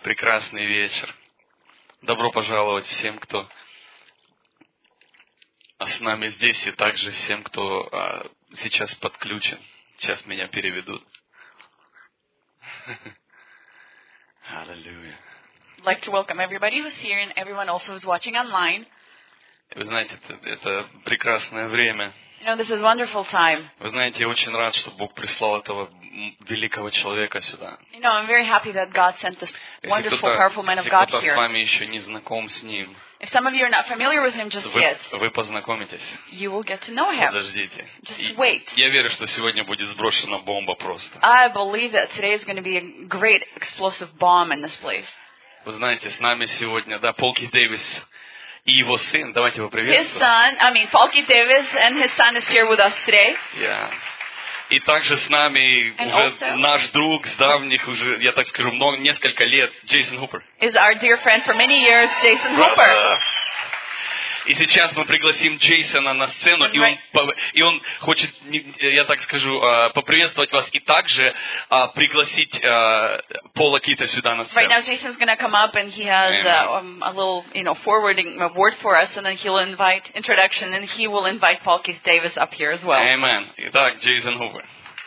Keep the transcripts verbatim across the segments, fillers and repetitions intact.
Прекрасный вечер. Добро пожаловать всем, кто с нами здесь, и также всем, кто а, сейчас подключен. Сейчас меня переведут. Аллилуйя. I'd like to welcome everybody who's here and everyone also who's watching online. Вы знаете, это, это прекрасное время. You know, this is a wonderful time. Вы знаете, я очень рад, что Бог прислал этого великого человека сюда. You know, I'm very happy that God sent this Если wonderful, кто-то, powerful man of если God кто-то с here. вами еще не знаком с ним, If some of you are not familiar with him just вы, yet, вы познакомитесь. you will get to know him. Подождите. Just И wait. я верю, что сегодня будет сброшена бомба просто. I believe that today is going to be a great explosive bomb in this place. Вы знаете, с нами сегодня, да, Пол Кит Дэвис и его сын. Давайте его His приветствуем. son, I mean, Paul Keith Davis and his son is here with us today. Yeah. И также с нами And уже also- наш друг с давних, уже, я так скажу, много, несколько лет, Джейсон Хупер. Is our dear friend for many years, Jason Hooper. И сейчас мы пригласим Джейсона на сцену, и он, по- и он хочет, я так скажу, а, поприветствовать вас и также а, пригласить а, Пола Кита сюда на Right now, сцену. Jason's going to come up and he has uh, um, a little, you know, forwarding a word for us, and then he'll invite introduction, and he will invite Paul Keith Davis up here as well. Amen. Итак, Джейсон Хупер.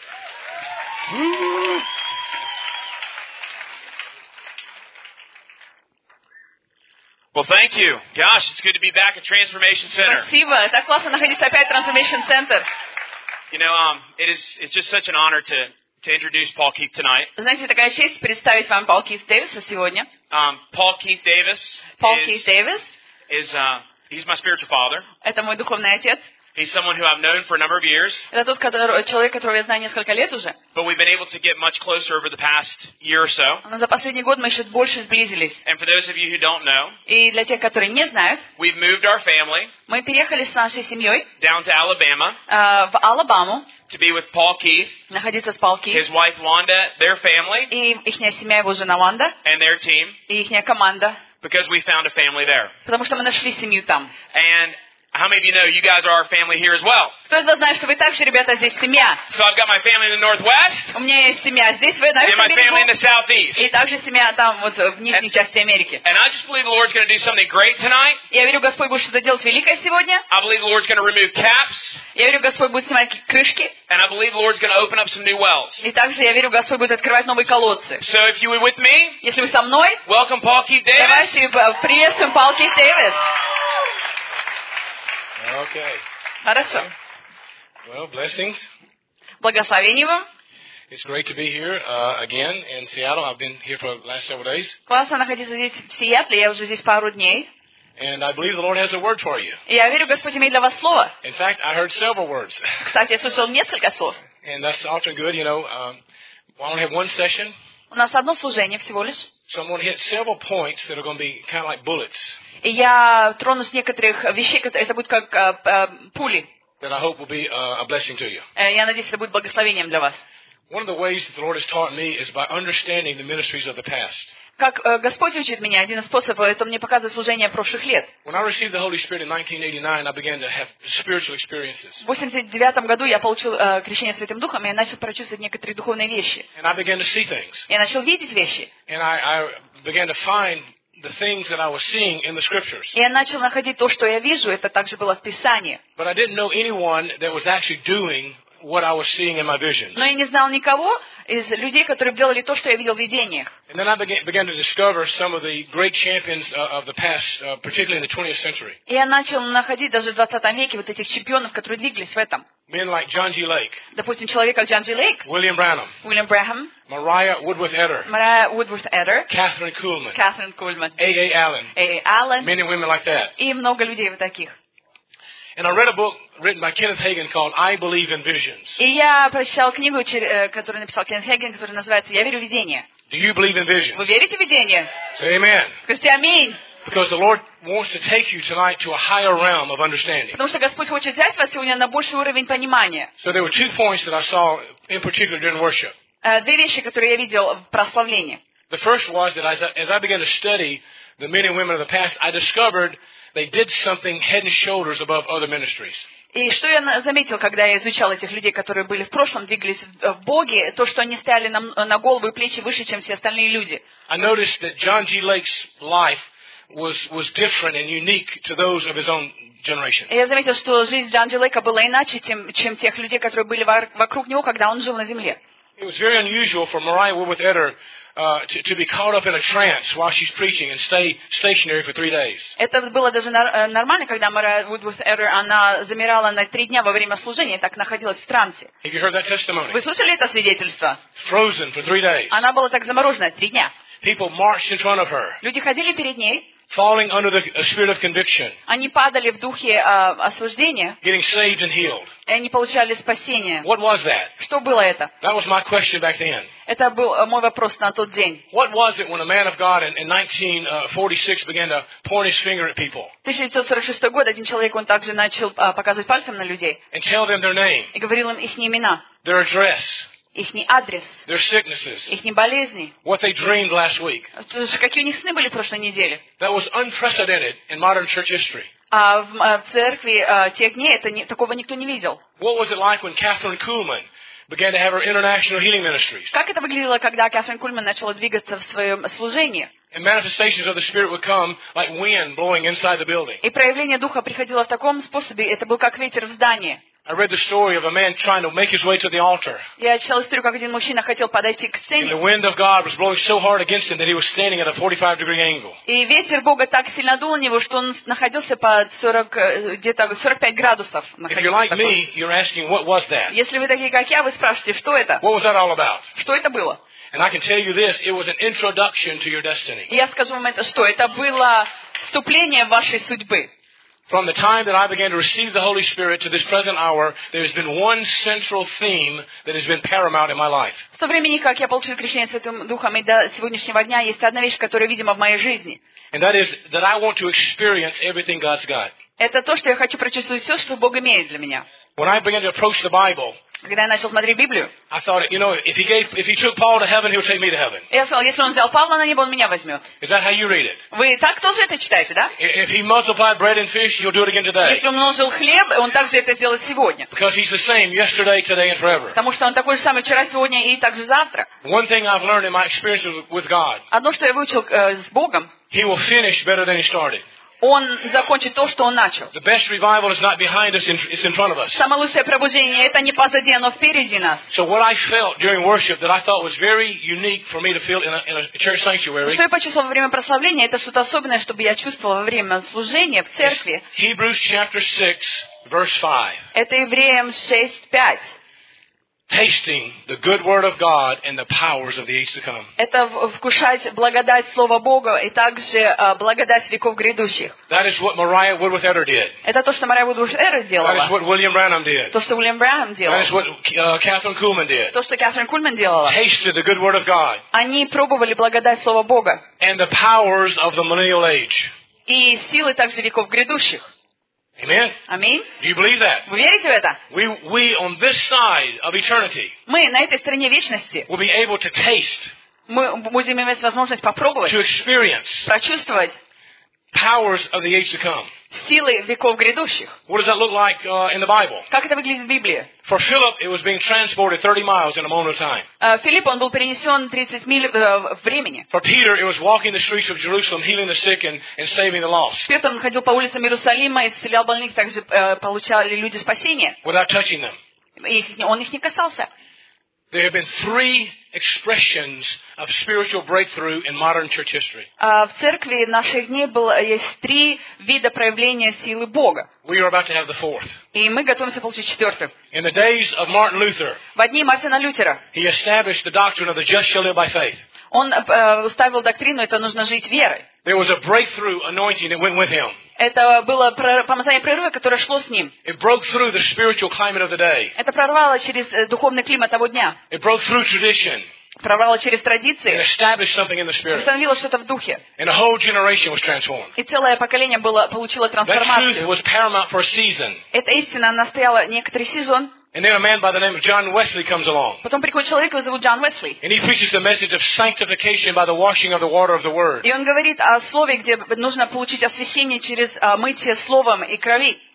Well, thank you. Gosh, it's good to be back at Transformation Center. Спасибо. Так классно находиться опять в Transformation Center. You know, um, it is it's just such an honor to to introduce Paul Keith tonight. Знаете, такая честь представить вам Пол Кит Дэвиса сегодня. Um, Paul Keith Davis Пол is, Кит Дэвис is uh, he's my spiritual father. – это мой духовный отец. He's someone who I've known for a number of years, Это тот который, человек, которого я знаю несколько лет уже. but we've been able to get much closer over the past year or so. Но за последний год мы еще больше сблизились. And for those of you who don't know, И для тех, которые не знают, we've moved our family мы переехали с нашей семьей down to Alabama э, в Алабаму, to be with Paul Keith, находиться с Пол Кит, his wife Wanda, their family, и их семья, его жена Ванда, and their team, и их команда, because we found a family there. потому что мы нашли семью там. And how many of you know you guys are our family here as well? Кто из вас знает, что вы также, ребята, здесь семья? So I've got my family in the Northwest У меня есть семья здесь, в на and этом my family in the берегу, Southeast. и также семья там, вот в нижней части Америки. And I just believe the Lord's going to do something great tonight. Я верю, Господь будет что-то делать великое сегодня. I believe the Lord's going to remove caps. Я верю, Господь будет снимать крышки. And I believe the Lord's going to open up some new wells. И также я верю, Господь будет открывать новые колодцы. So if you were with me, Если вы со мной, welcome Paul Keith Davis. давайте э, приветствуем Пол Кит Дэвис. Okay. Хорошо. Well, blessings. Благословение вам. It's great to be here uh, again in Seattle. I've been here for the last several days. Классно находиться здесь, в Сиэтле. Я уже здесь пару дней. And I believe the Lord has a word for you. И я верю, Господь имеет для вас слово. In fact, I heard several words. Кстати, я слышал несколько слов. And that's often good, you know. Um, I only have one session, У нас одно служение всего лишь. so I'm going to hit several points that are going to be kind of like bullets И я тронусь некоторых вещей, которые это будет как э, э, пули. that I hope will be uh, a blessing to you. Э, я надеюсь, это будет благословением для вас. One of the ways that the Lord has taught me is by understanding the ministries of the past. Как э, Господь учит меня, один из способов, это мне показывает служение прошлых лет. When I received the Holy Spirit in nineteen eighty-nine, I began to have spiritual experiences. В восемьдесят девятом году я получил э, крещение Святым Духом, и я начал прочувствовать некоторые духовные вещи. And I began to see things. Я начал видеть вещи. And I, I began to find the things that I was seeing in the scriptures. И я начал находить то, что я вижу, это также было в Писании. But I didn't know anyone that was actually doing what I was seeing in my visions. Но я не знал никого из людей, которые делали то, что я видел в видениях. And then I began, began to discover some of the great champions uh, of the past, uh, particularly in the twentieth century. И я начал находить даже в двадцатом веке вот этих чемпионов, которые двигались в этом. Men like John G. Lake, Допустим, человек как Джон Джи Лейк, William Branham, Уильям Брэхэм, Mariah Woodworth-Etter, Мария Уодворт Эдер, Catherine Kuhlman, Кэтрин Кульман, A A. Allen, Эй Аллен men and women like that. и много людей вот таких. And I read a book written by Kenneth Hagin called I Believe in Visions. И я прочитал книгу, которую написал Кен Хейген, которая называется «Я верю в видение». Do you believe in visions? Вы верите в видение? Say amen. Скажите «Аминь». Because the Lord wants to take you tonight to a higher realm of understanding. Потому что Господь хочет взять вас сегодня на больший уровень понимания. So there were two points that I saw in particular during worship. Две вещи, которые я видел в прославлении. The first was that as I, as I began to study the men and women of the past, I discovered they did something head and shoulders above other ministries. И что я заметил, когда я изучал этих людей, которые были в прошлом, двигались в Боге, то, что они стояли на, на голову и плечи выше, чем все остальные люди. I noticed that John G. Lake's life was was different and unique to those of his own generation. И я заметил, что жизнь Джона Джи Лейка была иначе, чем, чем тех людей, которые были вокруг него, когда он жил на земле. It was very unusual for Mariah Woodworth Etter uh, to, to be caught up in a trance while she's preaching and stay stationary for three days. Это было даже нормально, когда Мария Вудворth Эттер, она замирала на три дня во время служения, так находилась в трансе. Have you heard that testimony? Вы слышали это свидетельство? Frozen for three days. Она была так заморожена три дня. People marched in front of her, Люди ходили перед ней, falling under the a spirit of conviction, они падали в духе э, осуждения, getting saved and healed. и они получали спасение. What was that? Что было это? That was my question back then. Это был э, мой вопрос на тот день. What was it when a man of God in, in nineteen forty-six began to point his finger at people тысяча девятьсот сорок шестой год один человек, он также начал э, показывать пальцем на людей and tell them their name, и говорил им их имена, their address, их адрес, their sicknesses, их болезни, what they dreamed last week? какие у них сны были в прошлой неделе. That was unprecedented in modern church history. А в, в церкви э, тех дней это не, такого никто не видел. What was it like when Catherine Kuhlman began to have her international healing ministries? Как это выглядело, когда Кэтрин Кульман начала двигаться в своем служении? And manifestations of the Spirit would come like wind blowing inside the building. И проявление Духа приходило в таком способе, это был как ветер в здании. I read the story of a man trying to make his way to the altar. Я читала историю, как один мужчина хотел подойти к And the сцене, wind of God was blowing so hard against him that he was standing at a forty-five degree angle. и ветер Бога так сильно дул на него, что он находился под сорок, где-то сорок пять градусов. If you're like me, you're asking, what was that? Если вы такие, как я, вы спрашиваете, что это? What was that all about? Что это было? And I can tell you this, it was an introduction to your destiny. И я скажу вам это, что это было вступление в вашей судьбы. From the time that I began to receive the Holy Spirit to this present hour, there has been one central theme that has been paramount in my life. С того времени, как я получил крещение Святым Духом, и до сегодняшнего дня есть одна вещь, которая, видимо, в моей жизни. And that is that I want to experience everything God's got. Это то, что я хочу прочувствовать все, что Бог имеет для меня. When I began to approach the Bible, Когда я начал смотреть Библию, I thought, you know, if he gave, if he took Paul to heaven, he'll take me to heaven. я сказал, если он взял Павла на небо, он меня возьмет. Is that how you read it? Вы так тоже это читаете, да? If he multiplied bread and fish, he'll do it again today. Если он умножил хлеб, он также это сделает сегодня. Because he's the same yesterday, today, and forever. Потому что он такой же самый вчера, сегодня и также завтра. One thing I've learned in my experiences with God, Одно, что я выучил э, с Богом, he will finish better than he started. он закончит то, что он начал. The best revival is not behind us, it's in front of us. Самое лучшее пробуждение, это не позади, оно впереди нас. So what I felt during worship that I thought was very unique for me to feel in a, in a church sanctuary, Что я почувствовала во время прославления, это что-то особенное, чтобы я чувствовала во время служения в церкви. Hebrews chapter six, verse five. Это Евреям шесть пять. Tasting the good word of God and the powers of the age to come. Это вкушать благодать Слова Бога и также uh, благодать веков грядущих. That is what Mariah Woodworth Etter did. Это то, что Мария Вудворth Эттер That is делала. what William Branham did. То, что Уильям Бранхам делал. That is what uh, Catherine Kuhlman did. То, что Кэтрин Кульман делала. Tasted the good word of God Они пробовали благодать Слова Бога and the powers of the millennial age. и силы также веков грядущих. Amen? Аминь. Do you believe that? Вы верите в это? We, we on this side of eternity Мы на этой стороне вечности, will be able to taste, мы будем иметь возможность попробовать, to experience прочувствовать powers of the age to come. силы веков грядущих. What does that look like uh, in the Bible? Как это выглядит в Библии? For Philip, it was being transported thirty miles in a moment of time. Uh, Филипп, он был перенесен тридцать миль uh, времени. For Peter, it was walking the streets of Jerusalem, healing the sick and, and saving the lost. Петр, он ходил по улицам Иерусалима, исцелял больных, также uh, получали люди спасения. Without touching them. Их, он их не касался. There have been three expressions of spiritual breakthrough in modern church history. Uh, в церкви наших дней было, есть три вида проявления силы Бога. We are about to have the fourth. И мы готовимся получить четвертый. In the days of Martin Luther, В дни Мартина Лютера he established the doctrine of the just shall live by faith. он uh, уставил доктрину, это нужно жить верой. There was a breakthrough anointing that went with him. Это было помазание прорыва, которое шло с ним. It broke through the spiritual climate of the day. Это прорвало через духовный климат того дня. It broke through tradition. Прорвало через It традиции. established something in the spirit. Установило что-то в духе. And a whole generation was transformed. И целое поколение было, получило That truth трансформацию. was paramount for a season. Эта истина, она стояла некоторый сезон. And then a man by the name of John Wesley comes along. Потом приходит человек, его зовут Джон Уэсли. And he preaches the message of sanctification by the washing of the water of the Word. И он говорит о слове, где нужно получить освящение через а, мытье словом и крови.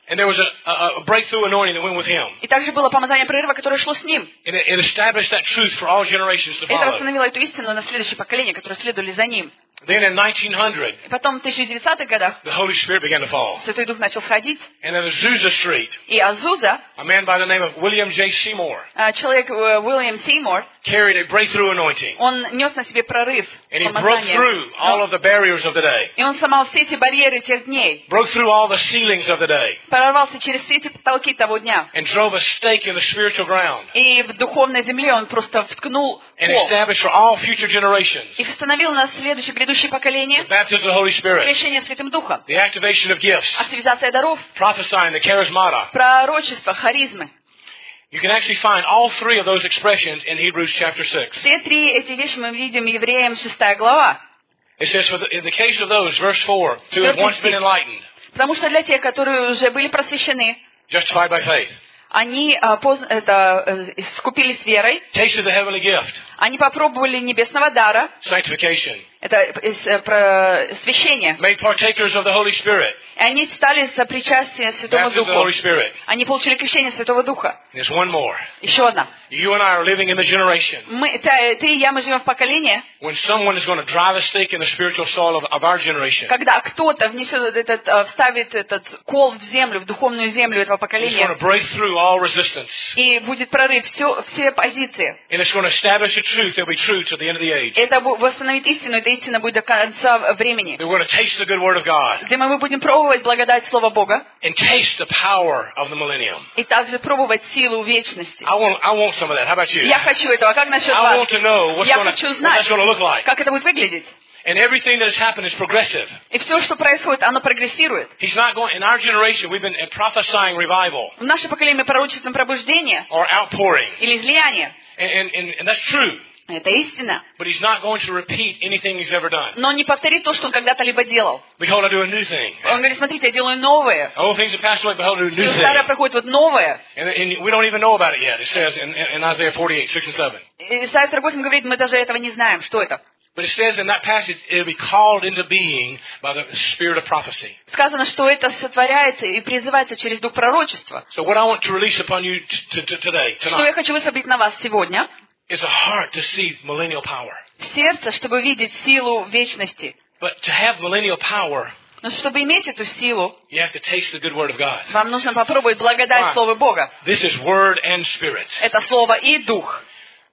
And there was a, a, a breakthrough anointing that went with him. И также было помазание прорыва, которое шло с ним. And it, it established that truth for all generations to Это follow. восстановило эту истину на следующее поколение, которые следовали за ним. Then in nineteen hundred, И потом в тысяча девятисотых годах the Holy Spirit began to fall. Святой Дух начал сходить. And on Azusa Street, И Азуза, a man by the name of William J. Seymour человек Уильям Сеймур, carried a breakthrough anointing. он нес на себе прорыв, And he broke помазание. through all of the barriers of the day. И он сломал все эти барьеры тех дней. Broke through all the ceilings of the day. Прорвался через все эти потолки того дня. And drove a stake in the spiritual ground. И в духовной земле он просто вткнул And пол. established for all future generations И установил на следующее, грядущее поколение the baptism of the Holy Spirit, крещение Святым Духом, the activation of gifts, активизация даров, prophesying, the charismata. пророчество, харизмы. You can actually find all three of those expressions in Hebrews chapter six. Все три эти вещи мы видим в Евреям шестая глава. It says, for the, in the case of those, verse four, who have once been enlightened, Потому что для тех, которые уже были просвещены, justified by faith, они а, поз, это, э, искупились верой, tasted the heavenly gift, они попробовали небесного дара, sanctification, это э, э, про священие, made partakers of the Holy Spirit, и они стали сопричастием Святому baptism of the Духу. Holy Spirit. Они получили крещение Святого Духа. There's one more. Еще одна. You and I are living in the generation Мы, ты, ты и я, мы живем в поколении, when someone is going to drive a stake in the spiritual soil of, of our generation. когда кто-то внесет этот, э, вставит этот кол в землю, в духовную землю этого It's going поколения, to break through all resistance. и будет прорыв все, все позиции. And it's going to establish a truth that will be true to the end of the age. Это бу- восстановит истину, эта истина будет до конца времени. That we're going to taste the good word of God Где мы будем пробовать благодать Слова Бога, and taste the power of the millennium. и также пробовать силу вечности. I want, I want some of that. How about you? Я хочу этого. А как насчет I вас? want to know what's Я going to, хочу what знать, that's going to look like. как это будет выглядеть. And everything that has happened is progressive. И все, что происходит, оно прогрессирует. He's not going, in our generation, we've been prophesying revival В наше поколение пророчеством пробуждения or outpouring. или излияния. And, and, and, and that's true. Это истина. But he's not going to repeat anything he's ever done. Но он не повторит то, что он когда-то либо делал. Behold, I do a new thing. Он говорит, смотрите, я делаю новое. Old things have passed away, behold, I do a new Все старое thing. проходит, вот новое. And, and we don't even know about it yet. It says in, in Isaiah forty-eight, six and seven. Исайя сорок восемь говорит, мы даже этого не знаем, что это. But it says in that passage, it'll be called into being by the spirit of prophecy. Сказано, что это сотворяется и призывается через дух пророчества. So what I want to release upon you t- t- today, Что я tonight, хочу высвободить на вас сегодня? is a heart to see millennial power. Сердце, чтобы видеть силу вечности. But to have millennial power, Но чтобы иметь эту силу, you have to taste the good word of God. вам нужно попробовать благодать Right. Слова Бога. This is word and spirit. Это Слово и Дух.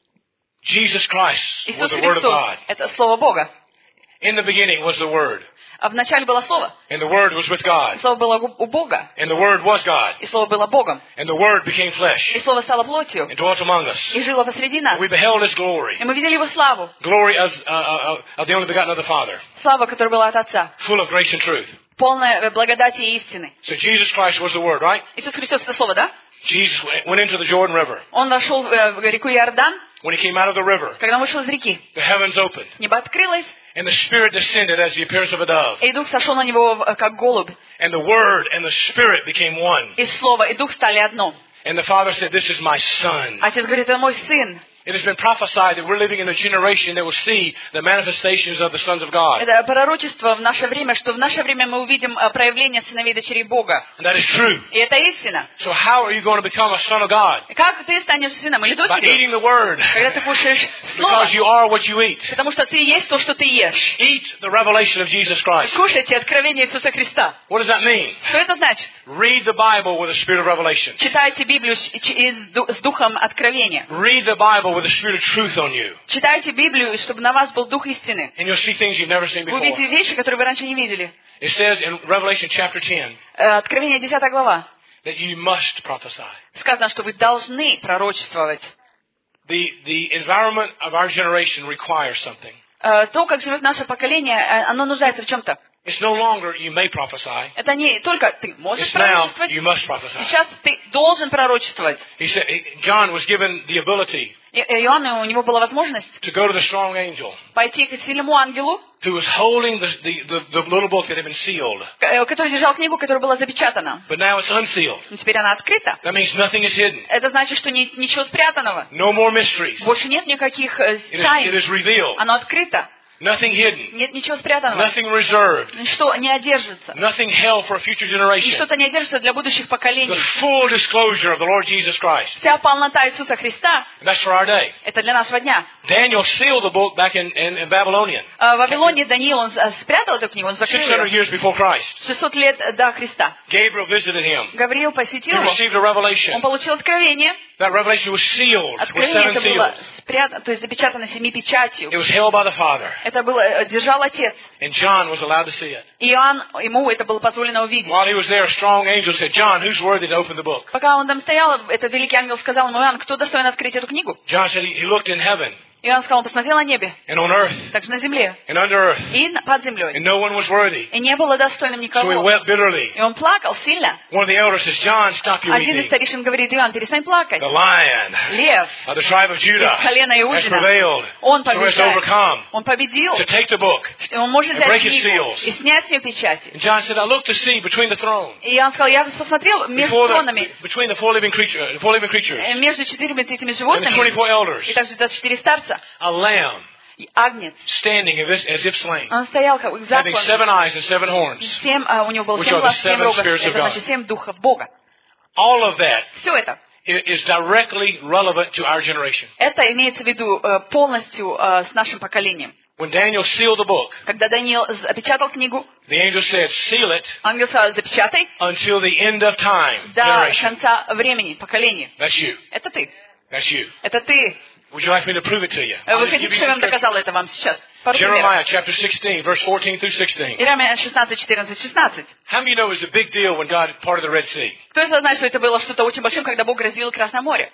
Jesus Christ was Иисус the word of Христос God. – это Слово Бога. In the beginning was the word. А вначале было Слово. And the word was with God. Слово было у Бога. And the word was God. И Слово было Богом. And the word became flesh И Слово стало плотью. and dwelt among us. И жило посреди нас. We beheld his glory. И мы видели Его славу. Glory as, uh, uh, of the only begotten of the Father. Слава, которая была от Отца. Full of grace and truth. Полная благодати и истины. So Jesus Christ was the word, right? Иисус Христос – это Слово, да? Jesus went into the Jordan River. Он вошел в реку Иордан. When he came out of the river, Когда он вышел из реки, the heavens opened. небо открылось, And the Spirit descended as the appearance of a dove. и Дух сошел на него, как голубь. And the Word and the Spirit became one. И Слово, и Дух стали одно. And the Father said, this is my Son. Отец говорит, это мой сын. It has been prophesied that we're living in a generation that will see the manifestations of the sons of God. Это пророчество в наше время, что в наше время мы увидим проявление сыновей и дочерей Бога. And that is true. И это истина. So how are you going to become a son of God? Как ты станешь сыном или By дочерью? eating the Word. Когда ты кушаешь Слово. Because you are what you eat. Потому что ты есть то, что ты ешь. Eat the revelation of Jesus Christ. Кушайте откровение Иисуса Христа. What does that mean? Что это значит? Read the Bible with a spirit of revelation. Читайте Библию с духом откровения. Read the Bible with a spirit of truth on you. Читайте Библию, чтобы на вас был дух истины. And you'll see things you've never seen Вы before. увидите вещи, которые вы раньше не видели. It says in Revelation chapter ten Откровение десятая глава. that you must prophesy. Сказано, что вы должны пророчествовать. The, the environment of our generation requires something. То, как живет наше поколение, оно нуждается в чем-то. It's no longer you may prophesy. Это не только ты можешь It's now пророчествовать, you must prophesy. сейчас ты должен пророчествовать. He said, John was given the ability И Иоанну, у него была возможность to go to the strong angel пойти к сильному ангелу, who was holding the, the, the, the little book that had been sealed. который держал книгу, которая была запечатана. But now it's unsealed. Но теперь она открыта. That means nothing is hidden. Это значит, что ни- ничего спрятанного. No more mysteries. Больше нет никаких э, It is, it тайн. is revealed. Оно открыто. Nothing hidden. Нет ничего спрятанного. Nothing reserved. Ничто не одержится. Nothing held for a future generation. Ничто-то не одержится для будущих поколений. The full disclosure of the Lord Jesus Christ. Вся полнота Иисуса Христа And that's for our day. — это для нашего дня. Daniel sealed the book back in, in, in Babylonian. В Вавилоне Даниил, он спрятал эту книгу, он закрыл six hundred ее. years before Christ. шестьсот лет до Христа. Gabriel visited him. Гавриил He посетил его. received a revelation. Он получил откровение. That revelation was sealed with Откровение seven это было seals. спрятано, то есть запечатано семи печатью. It was held by the Father. Это было, держал Отец. And John was allowed to see it. Иоанн, ему это было позволено увидеть. While he was there, a strong angel said, John, who's worthy to open the book? Пока он там стоял, этот великий ангел сказал ему: Иоанн, кто достоин открыть эту книгу? John said he, he looked in heaven Иоанн сказал, он посмотрел на небе, and on earth также на земле, and under earth, и под землей. and no one was worthy. И не было достойным So he никого. wept bitterly. И он плакал сильно. One of the elders says, John, stop your Один из weeping. старейшин говорит: Иоанн, перестань плакать. The lion Лев of the tribe of Judah из колена has Иудина, prevailed он so as to побеждает. overcome, Он победил. to take the book. И он может And взять break its книгу seals. и снять с нее печати. And John said, I looked to see between the throne, И Иоанн сказал: я посмотрел между before тронами, the, between the four living creatures, the four living creatures, э, между четырьмя этими and the животными, twenty-four elders, и также двадцать четыре старца, a lamb и агнец. standing as if, as if slain, Он стоял как having заклан. seven eyes and seven horns. Семь, а, у него было Which семь are the глаз, семь seven рогов. spirits of Это God. значит семь духов Бога. All of that Все это. i- is directly relevant to our generation. Это имеется в виду э, полностью э, с нашим поколением. When Daniel sealed the book, Когда Даниил запечатал книгу, the angel said, seal it ангел сказал: запечатай until the end of time, до generation. конца времени, поколения. That's you. Это ты. That's you. Это ты. Would you like me to prove it to you? Вы I'll just хотите, give you чтобы я some вам доказала это вам сейчас? Пару примеров. Jeremiah chapter sixteen, verse fourteen through sixteen. Иеремия шестнадцать, четырнадцать, шестнадцать. How many of you know it was a big deal when God parted the Red Sea? Кто из вас знает, что это было что-то очень большим, когда Бог разделил Красное море?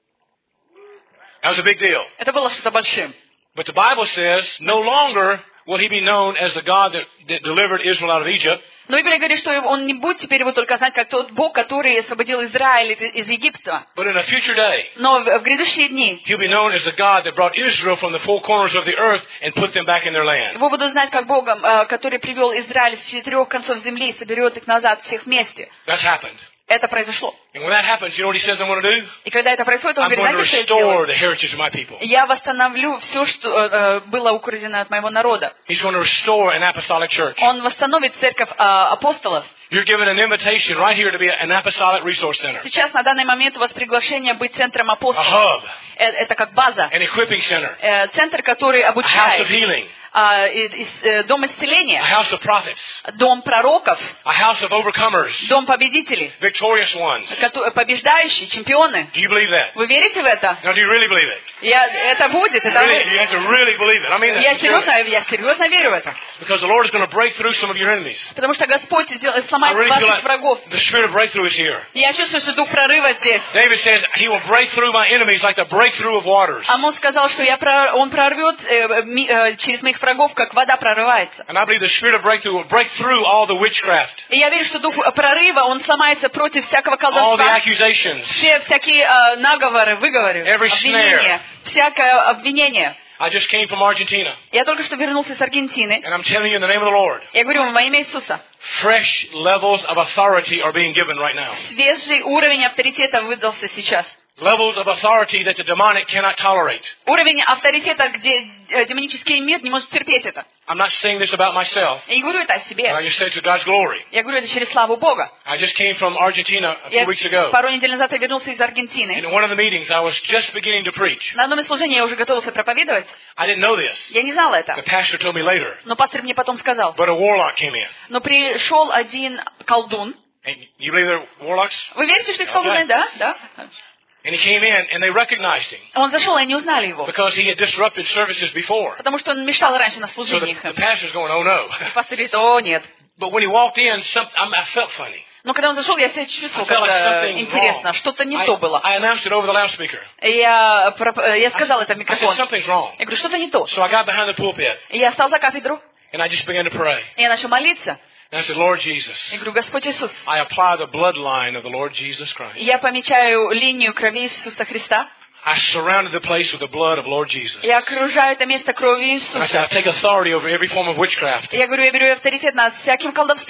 That was a big deal. Это было что-то большим. But the Bible says, no longer will he be known as the God that, that delivered Israel out of Egypt. Но Библия говорит, что он не будет теперь его только знать как тот Бог, который освободил Израиль из Египта. But in a future day, Но в грядущие дни he'll be known as the God that brought Israel from the four corners of the earth and put them back in their land. его будут знать как Богом, который привел Израиль с четырех концов земли и соберет их назад всех вместе. That's happened. Это произошло. And when that happens, you know what he says I'm going to do? И когда это происходит, он I'm говорит: going to знаете, что я restore сделаю? the heritage of my people. Я восстановлю все, что э, было украдено от моего народа. He's going to restore an apostolic church. Он восстановит церковь э, апостолов. You're given an invitation right here to be an apostolic resource center, Сейчас, на данный момент, у вас приглашение быть центром a апостолов. hub, Э, Это как база. an equipping center, Э, Центр, который a house of обучает. healing, А, и- и- э, Дом a исцеления. house of prophets, Дом пророков. a house of overcomers, Дом победителей. victorious ones. кото- Побеждающие, чемпионы. Do you believe that? Вы верите в это? Now, do you really believe it? Я, это будет. Это Really, вы- you have to really believe it. I mean, Я that серьезно, sincerely. я серьезно верю в это. Because the Lord is going to break through some of your enemies. Потому что Господь сдел- I сломает really feel ваших врагов. like the spirit of breakthrough is here. Я чувствую, что дух прорыва здесь. David says he will break through my enemies like the breakthrough of waters. Амос сказал, что я про- он прорвет э, ми- э, через моих врагов, как вода прорывается. And I believe the spirit of breakthrough will break through all the witchcraft, И я верю, что дух прорыва, он сломается против всякого all the колдовства, accusations. все всякие э, наговоры, выговоры, Every обвинения, всякое обвинение. I just came from Argentina, Я только что вернулся с Аргентины. and I'm telling you in the name of the Lord, Я говорю вам во имя Иисуса. fresh levels of authority are being given right now. Свежий уровень авторитета выдался сейчас. Levels of authority that the demonic cannot tolerate. Уровень авторитета, где э, демонический мир не может терпеть это. I'm not saying this about myself, Я не говорю это о but I себе. just say it to God's glory. Я говорю это через славу Бога. I just came from Argentina a few Я weeks ago. пару недель назад я вернулся из And Аргентины. in one of the meetings, I was just beginning to preach. На одном из служений я уже готовился проповедовать. I didn't know this. Я не знала The это. pastor told me later. Но пастор мне потом сказал. But a warlock came in. Но пришел один колдун. And you believe they're warlocks? Вы верите, что есть колдуны? Да, да. And he came in, and they recognized him Он зашел, и они узнали его. because he had disrupted services before. Потому что он мешал раньше на So the, служениях. the pastor's going, oh no. И пастор говорит: о, нет. But when he walked in, some, I, I felt funny. Но когда он зашел, я себя I чувствовал felt like как-то something интересно. wrong. Что-то не I, то было. I announced it over the loudspeaker. И я, проп- я сказала это в I said, микрофон. something's wrong. Я говорю: что-то не то. So I got behind the pulpit, И я встал за кафедру, and I just began to pray. и я начал молиться. And I said, Lord Jesus, Я говорю: Господь Иисус, I apply the bloodline of the Lord Jesus Christ. я помечаю линию крови Иисуса Христа. I surrounded the place with the blood of Lord Jesus. Я окружаю это место кровью And I said, I Иисуса. take authority over every form of witchcraft, И я говорю: я беру авторитет над всяким колдовством,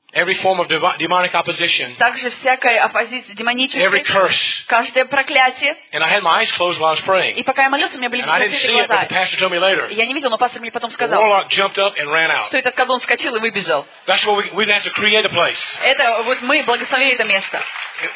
Every form of demonic opposition. Также всякая оппозиция демоническая. Every curse. Каждое проклятие. And I had my eyes closed while I was praying. И пока я молился, у меня были закрыты глаза. It, the pastor told me later. Я не видел, но пастор мне потом сказал, warlock jumped up and ran out. что этот колдун вскочил и выбежал. That's what we, we have to create a place. Это вот мы благословили это место. It,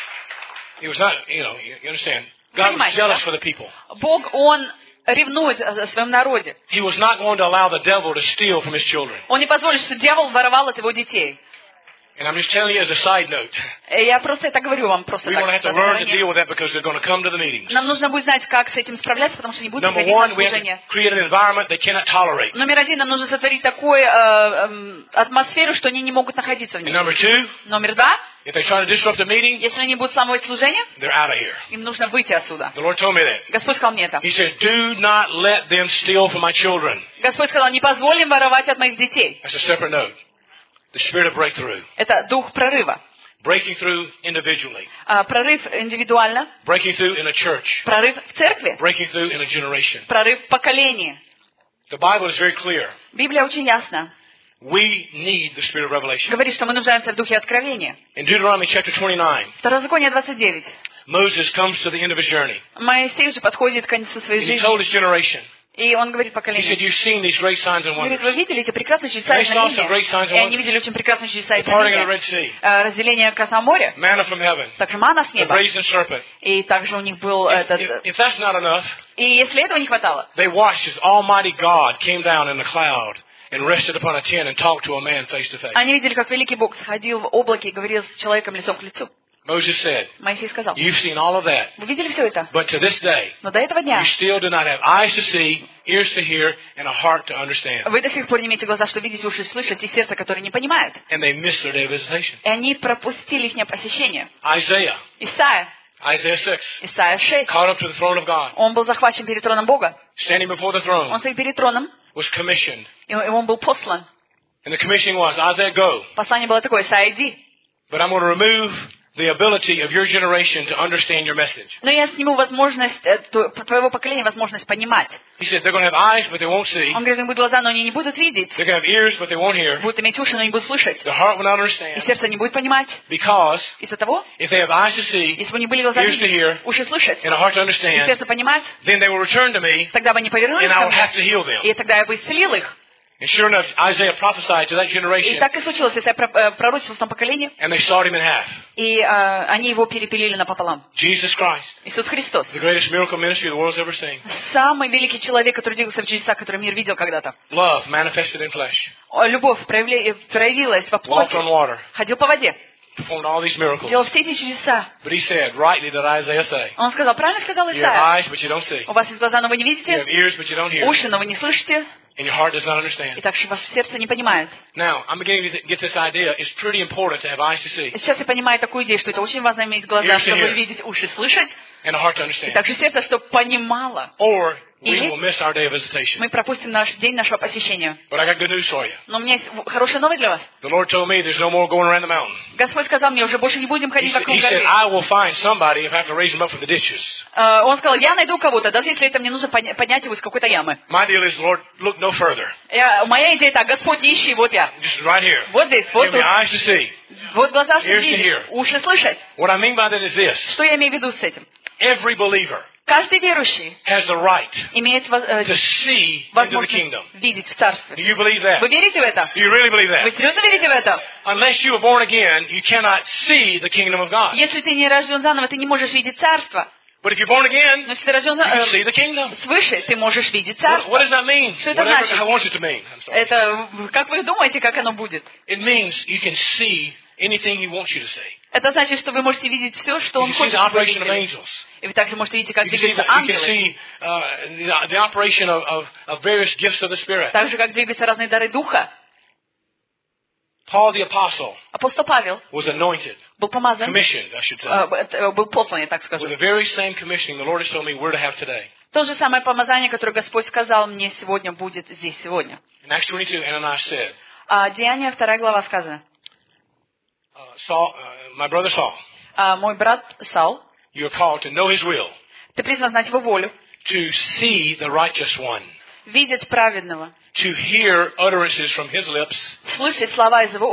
it was not, you know, you understand. God was jealous for the people. Бог, Он ревнует о своем народе. He was not going to allow the devil to steal from his children. Он не позволит, что дьявол воровал от его детей. And I'm just telling you as a side note. Я просто это говорю вам просто так. We're going to have to learn to deal with that because they're going to come to the meetings. Нам нужно будет знать, как с этим справляться, потому что не будут Number приходить на one, we have служение. to create an environment they cannot tolerate. Номер один, нам нужно сотворить такую э, э, атмосферу, что они не могут находиться в ней. And number two, Номер два, if they try to disrupt the meeting, если они будут сломать служение, they're out of here. им нужно выйти отсюда. The Lord told me that. Господь сказал мне это. He said, "Do not let them steal from my children." Господь сказал, не позволим воровать от моих детей. That's a separate note. The spirit of breakthrough. Это дух прорыва. Breaking through individually. А, прорыв индивидуально. Breaking through in a church. Прорыв в церкви. Breaking through in a generation. Прорыв в поколении. The Bible is very clear. Библия очень ясна. We need the spirit of revelation. Говорит, что мы нуждаемся в духе откровения. In Deuteronomy chapter twenty-nine, Второзаконие двадцать девять. Moses comes to the end of his journey. Моисей уже подходит к концу своей And he told жизни. his generation. И он говорит He said, поколению. "You've seen these great signs and Говорит, вы wonders. видели эти прекрасные чудеса They и saw some great signs знамения? and И они wonders. видели очень прекрасные чудеса и The parting of the Red знамения. Sea, Э, Разделение Красного моря. manna from heaven, Также мана с the неба. brazen serpent." И также у них был If, этот... if, if that's not enough, И если этого не хватало, they watched as Almighty God came down in the cloud and rested upon a tent and talked to a man face to face. они видели, как великий Бог сходил в облаке и говорил с человеком лицом к лицу. Moses said, Моисей сказал, "You've seen all of that, вы видели все это? but to this day, Но до этого дня you still do not have eyes to see, ears to hear, and a heart to understand." вы до сих пор не имеете глаза, что видеть, уши слышать, и сердце, которое не понимает. And they missed their day of visitation. И они пропустили их посещение. Isaiah, Исайя, Isaiah six, Исайя шесть. caught up to the throne of God, Он был захвачен перед троном Бога. standing before the Он throne, стоит перед троном, was commissioned. и он был послан. And the commission was, "Isaiah, go, Послание было такое: Исайя, иди. but I'm going to remove the ability of your generation to understand your message." Но я сниму возможность, э, тво- твоего поколения возможность понимать. He said, "They're going to have eyes, but they won't see. Он говорит, у них будут глаза, но они не будут видеть. They're going to have ears, but they won't hear. Будут иметь уши, но не будут слышать. The heart will not И understand." сердце не будет понимать. Because Из-за того, if they have eyes to see, если бы у них были глаза ears to видеть, hear, уши слышать, and a heart to и understand, сердце понимать, then they will return to me, тогда бы они повернулись and I ко will have to мне, heal them. и тогда я бы исцелил их. And sure enough, Isaiah prophesied to that И generation, так и случилось, если я про- э, пророчествовал в том поколении, and they sawed him in half. и э, они его перепилили напополам. Jesus Christ, Иисус Христос. the greatest miracle ministry the world's ever seen. Самый великий человек, который двигался в чудесах, который мир видел когда-то. Love manifested in flesh. О, Любовь проявля- проявилась во Walked плоти. on water. Ходил по воде. Performed all these miracles. Делал все эти чудеса. But he said, rightly did Isaiah say, Он сказал, правильно сказал "You have Исайя. eyes, but you don't see. У вас есть глаза, но вы не You видите. have ears, but you don't hear. Уши, но вы не слышите. And your heart does not И understand." также ваше сердце не понимает. Now, I'm beginning to get this idea. It's pretty important to have eyes to see И сейчас я понимаю такую идею, что это очень важно иметь глаза, Ears to чтобы hear. видеть, уши слышать, and a heart to и understand. также сердце, чтобы понимало. Or we Или- will miss our day of visitation. Мы пропустим наш день нашего посещения. But I got good news for you. Но у меня есть хорошая новость для вас. The Lord told me there's no more going around the mountain. Господь сказал мне, уже больше не будем He ходить said, вокруг he said, горы. "I will find somebody if I have to raise them up from the ditches." Э, Он сказал, я найду кого-то, даже если это мне нужно подня- поднять его из какой-то ямы. My deal is, Lord, look no further. Я- моя идея так, Господь, не ищи, вот я. Just right here. Вот здесь, вот Give me тут. eyes to see. Вот глаза, чтобы Ears to видеть, hear. уши слышать. What I mean by that is this. Что я имею в виду с этим? Every believer Каждый верующий has the right имеет воз- э, to see into the возможность kingdom. видеть в Царстве. Do you believe that? Вы верите в это? Do you really believe Вы that? серьезно верите в это? Unless you are born again, you cannot see the kingdom of God. Если ты не рожден заново, ты не можешь видеть Царство. But if you're born again, Но если ты рожден you can э, see the kingdom. свыше, ты можешь видеть What, what Царство. does that mean? Что это Whatever значит? I want it to mean. I'm sorry. Это, как вы думаете, как оно будет? It means you can see anything he wants you to see. Это значит, что вы можете видеть все, что You Он can see хочет, the чтобы вы operation of видели. angels. И вы также можете видеть, как You can see, двигаются the, you can ангелы. see uh, the, the operation of, of, of various gifts of the Spirit. Так же, как двигаются разные дары Духа. Paul the Apostle Апостол Павел was anointed, был помазан, commissioned, I should say, э, э, был послан, я так скажу. with the very same commissioning the Lord has told me we're to have today. То же самое помазание, которое Господь сказал мне сегодня, будет здесь сегодня. In Acts twenty-two, Ananias said, А Деяния, вторая глава сказано. uh, Saul, uh, my brother Saul, А, мой брат Саул, you are called to know his will, ты призван знать его волю, to see the righteous one, видеть праведного, to hear utterances from his lips, слышать слова из его уст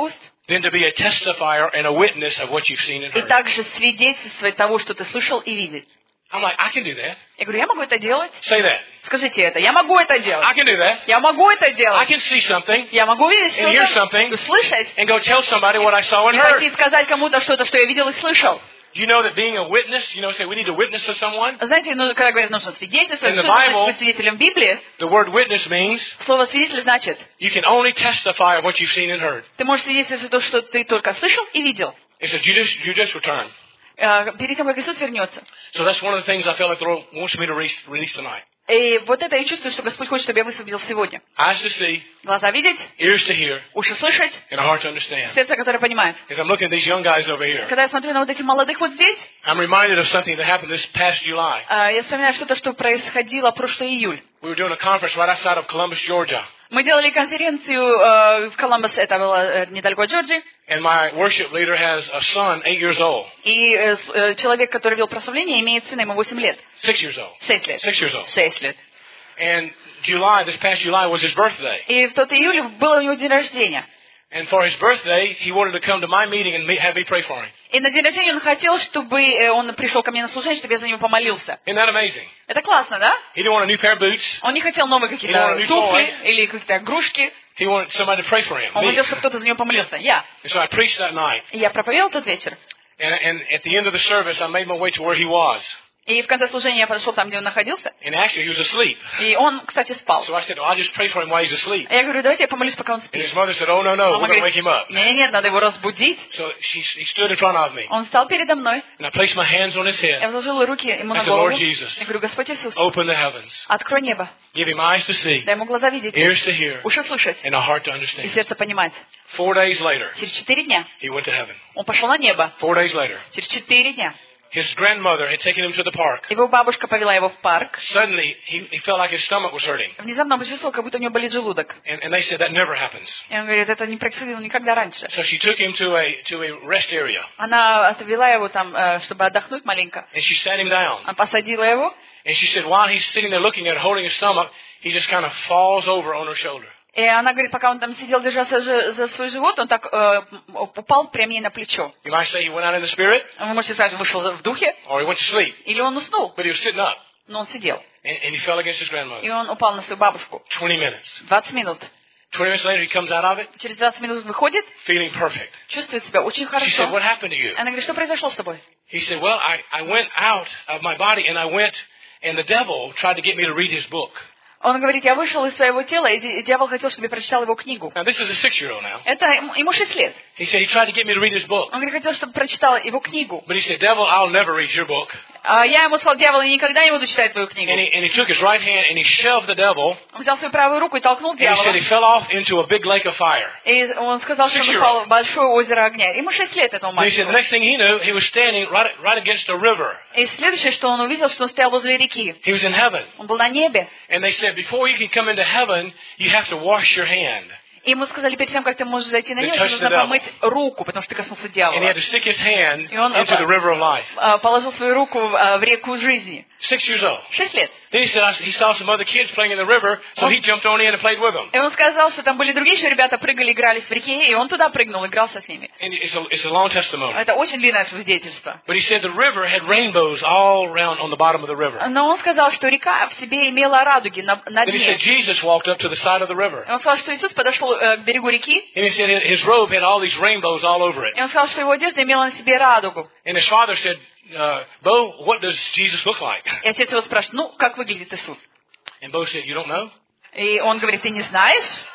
then to be a testifier and a witness of what you've seen and И heard. также свидетельствовать того, что ты слышал и видел. I'm like, I can do that. Я говорю, я могу это делать. Say that. Скажите это. Я могу это делать. I can do that. Я могу это I делать. can see something Я могу видеть and hear что-то, something услышать, and go tell somebody what I saw and и пойти heard. сказать кому-то что-то, что я видел и слышал. You know that being a witness, you know, say we need to witness to someone. Знаете, ну, когда говорят, нужно свидетельствовать, In the что это значит Bible, быть свидетелем Библии? The word witness means Слово свидетель значит, you can only testify of what you've seen and heard. ты можешь свидетельствовать то, что ты только слышал и видел. It's a judicial, judicial term. Э, Перед тем, как Иисус вернется. So that's one of the things I feel like the Lord wants me to re- release tonight. И вот это я чувствую, что Господь хочет, чтобы я высвободил сегодня. Eyes to see, Глаза видеть, ears to hear, уши слышать, and a heart to understand. сердце, которое понимает. As I'm looking at these young guys over here, Когда я смотрю на вот этих молодых вот здесь, I'm reminded of something that happened this past July. э, я вспоминаю что-то, что происходило прошлый июль. We were doing a conference right outside of Columbus, Georgia. Мы делали конференцию э, в Коламбус, это было э, недалеко от Джорджии. And my worship leader has a son, eight years old. И э, с- э, человек, который вел прославление, имеет сына, ему восемь лет. Six years old. Шесть лет. Six years old. Шесть лет. And July, this past July, was his birthday. И в тот июль было у него день рождения. And for his birthday, he wanted to come to my meeting and me, have me pray for him. И на день рождения он хотел, чтобы э, он пришел ко мне на служение, чтобы я за него помолился. Isn't that amazing? Это классно, да? He didn't want a new pair of boots. Он не хотел новые You какие-то want a new туфли toy? или какие-то игрушки. He wanted somebody to pray for him. Он Me. хотел, чтобы кто-то за него помолился. Я. And so I preached that night. И я проповедовал тот вечер. And, and at the end of the service, I made my way to where he was. И в конце служения я подошел там, где он находился. And actually, he was asleep. И он, кстати, спал. So I said, oh, I'll just pray for him while he's asleep. Я говорю, давайте я помолюсь, пока он And спит. his mother said, oh, no, no, Мама we're going to wake говорит, him up. нет, нет, надо его разбудить. So she, he stood in front of me. Он встал передо мной. And I placed my hands on his Я head. вложила руки ему I на said, голову. Lord Jesus, Я говорю, Господь Иисус, open the heavens. открой небо. Give him eyes to see, Дай ему глаза видеть, ears to hear, уши слышать and a heart to и understand. сердце понимать. Four days later, Через четыре дня he went to heaven. он пошел на небо. Four days later, Через четыре дня his grandmother had taken him to the park. его бабушка повела его в парк. Suddenly, he, he felt like his stomach was hurting. Внезапно он почувствовал, как будто у него болит желудок. And, and they said, that never happens. И он говорит, это не происходило никогда раньше. So she took him to a, to a rest area. Она отвела его там, э, чтобы отдохнуть маленько. And she sat him down. Она посадила его. And she said, while he's sitting there looking at her, holding his stomach, he just kind of falls over on her shoulder. И она говорит, пока он там сидел, держался за, за свой живот, он так э, упал прямо ей на плечо. You might say he went out in the spirit, Вы можете сказать, вышел в духе, or he went to sleep, или он уснул, but he was sitting up. но он сидел. And, and he fell against his grandmother. И он упал на свою бабушку. Twenty minutes. двадцать минут. Twenty minutes later, he comes out of it, Через двадцать минут выходит, feeling perfect. чувствует себя очень She said, what хорошо. happened to you? Она говорит, что произошло с тобой? He said, well, I, I went out of my body, and I went, and the devil tried to get me to read his book. Он говорит, я вышел из своего тела, и ди- дьявол хотел, чтобы я прочитал его книгу. Now, this is a six-year-old now. Это ему ему шесть лет. He said he tried to get me to read his book. Он говорит, хотел, чтобы прочитал его книгу. But he said, devil, I'll never read your book. А я ему сказал, дьявол, я никогда не буду читать твою книгу. And he, and he took his right hand, and he shoved the devil, Он взял свою правую руку и толкнул and he said дьявола. he fell off into a big lake of fire. И он сказал, что он упал в большое озеро огня. Ему шесть лет этому And he said the мальчику. next thing he knew, he was standing right, right against a river. И следующее, что он увидел, что он стоял возле реки. He was in heaven. Он был на небе. And they said, before you can come into heaven, you have to wash your hand. И ему сказали, перед тем, как ты можешь зайти на They небо, touched нужно the devil. помыть руку, потому что ты коснулся And he дьявола. had to stick his hand И он into the river of life. а, положил свою руку в а, в реку жизни. Six years old. Шесть лет. Then he said I- he saw some other kids playing in the river, so he jumped on in and played with them. И он сказал, что там были другие еще ребята, прыгали, игрались в реке, и он туда прыгнул, игрался с ними. And it's a, it's a long testimony. Это очень длинное свидетельство. But he said the river had rainbows all around on the bottom of the river. Но он сказал, что река в себе имела радуги на, на Then he дне. said Jesus walked up to the side of the river. И он сказал, что Иисус подошел э, к берегу реки, And he said his robe had all these rainbows all over it. и он сказал, что его одежда имела на себе радугу. And his father said, uh, Bo, what does Jesus look like? И отец его спрашивает, ну, как выглядит Иисус? And Bo said, you don't know? И он говорит, ты не знаешь?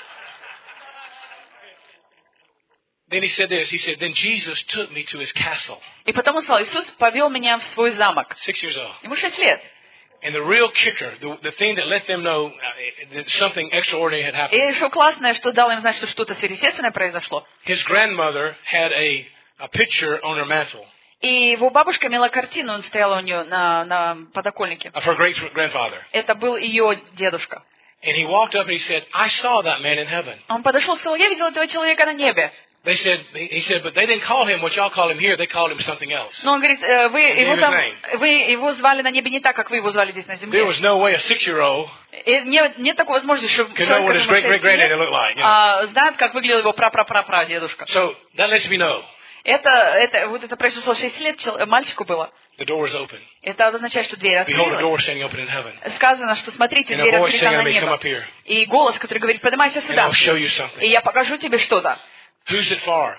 Then he said this. He said, then Jesus took me to his castle. И потом он сказал, Иисус повел меня в свой замок. Six years old. Ему шесть лет. And the real kicker, the, the thing that let them know uh, that something extraordinary had И happened, еще классное, что дало им знать, что что-то сверхъестественное произошло. his grandmother had a, a picture on her mantle И его бабушка имела картину, он стоял у нее на, на подоконнике. of her great-grandfather. Это был ее дедушка. And he walked up and he said, I saw that man in heaven. Он подошел и сказал, я видел этого человека на небе. They said, he said, but they didn't call him what y'all call him here. They called him something else. Но он говорит, вы его там, вы его звали на небе не так, как вы его звали здесь на земле. There was no way a six-year-old Нет, нет такой возможности, что could know what his great-great-granddaddy looked like. You know? знает, как выглядел его пра-пра-пра-прадедушка. So that lets me know. Это, это, вот это произошло шесть лет, мальчику было. The door is open. Это означает, что дверь Behold, the door открылась. standing open in heaven. Сказано, что смотрите, And a дверь voice открыта saying на to me, come небо. up here. И голос, который говорит, поднимайся And сюда. I'll show you something. И я покажу тебе что-то. Who's it for?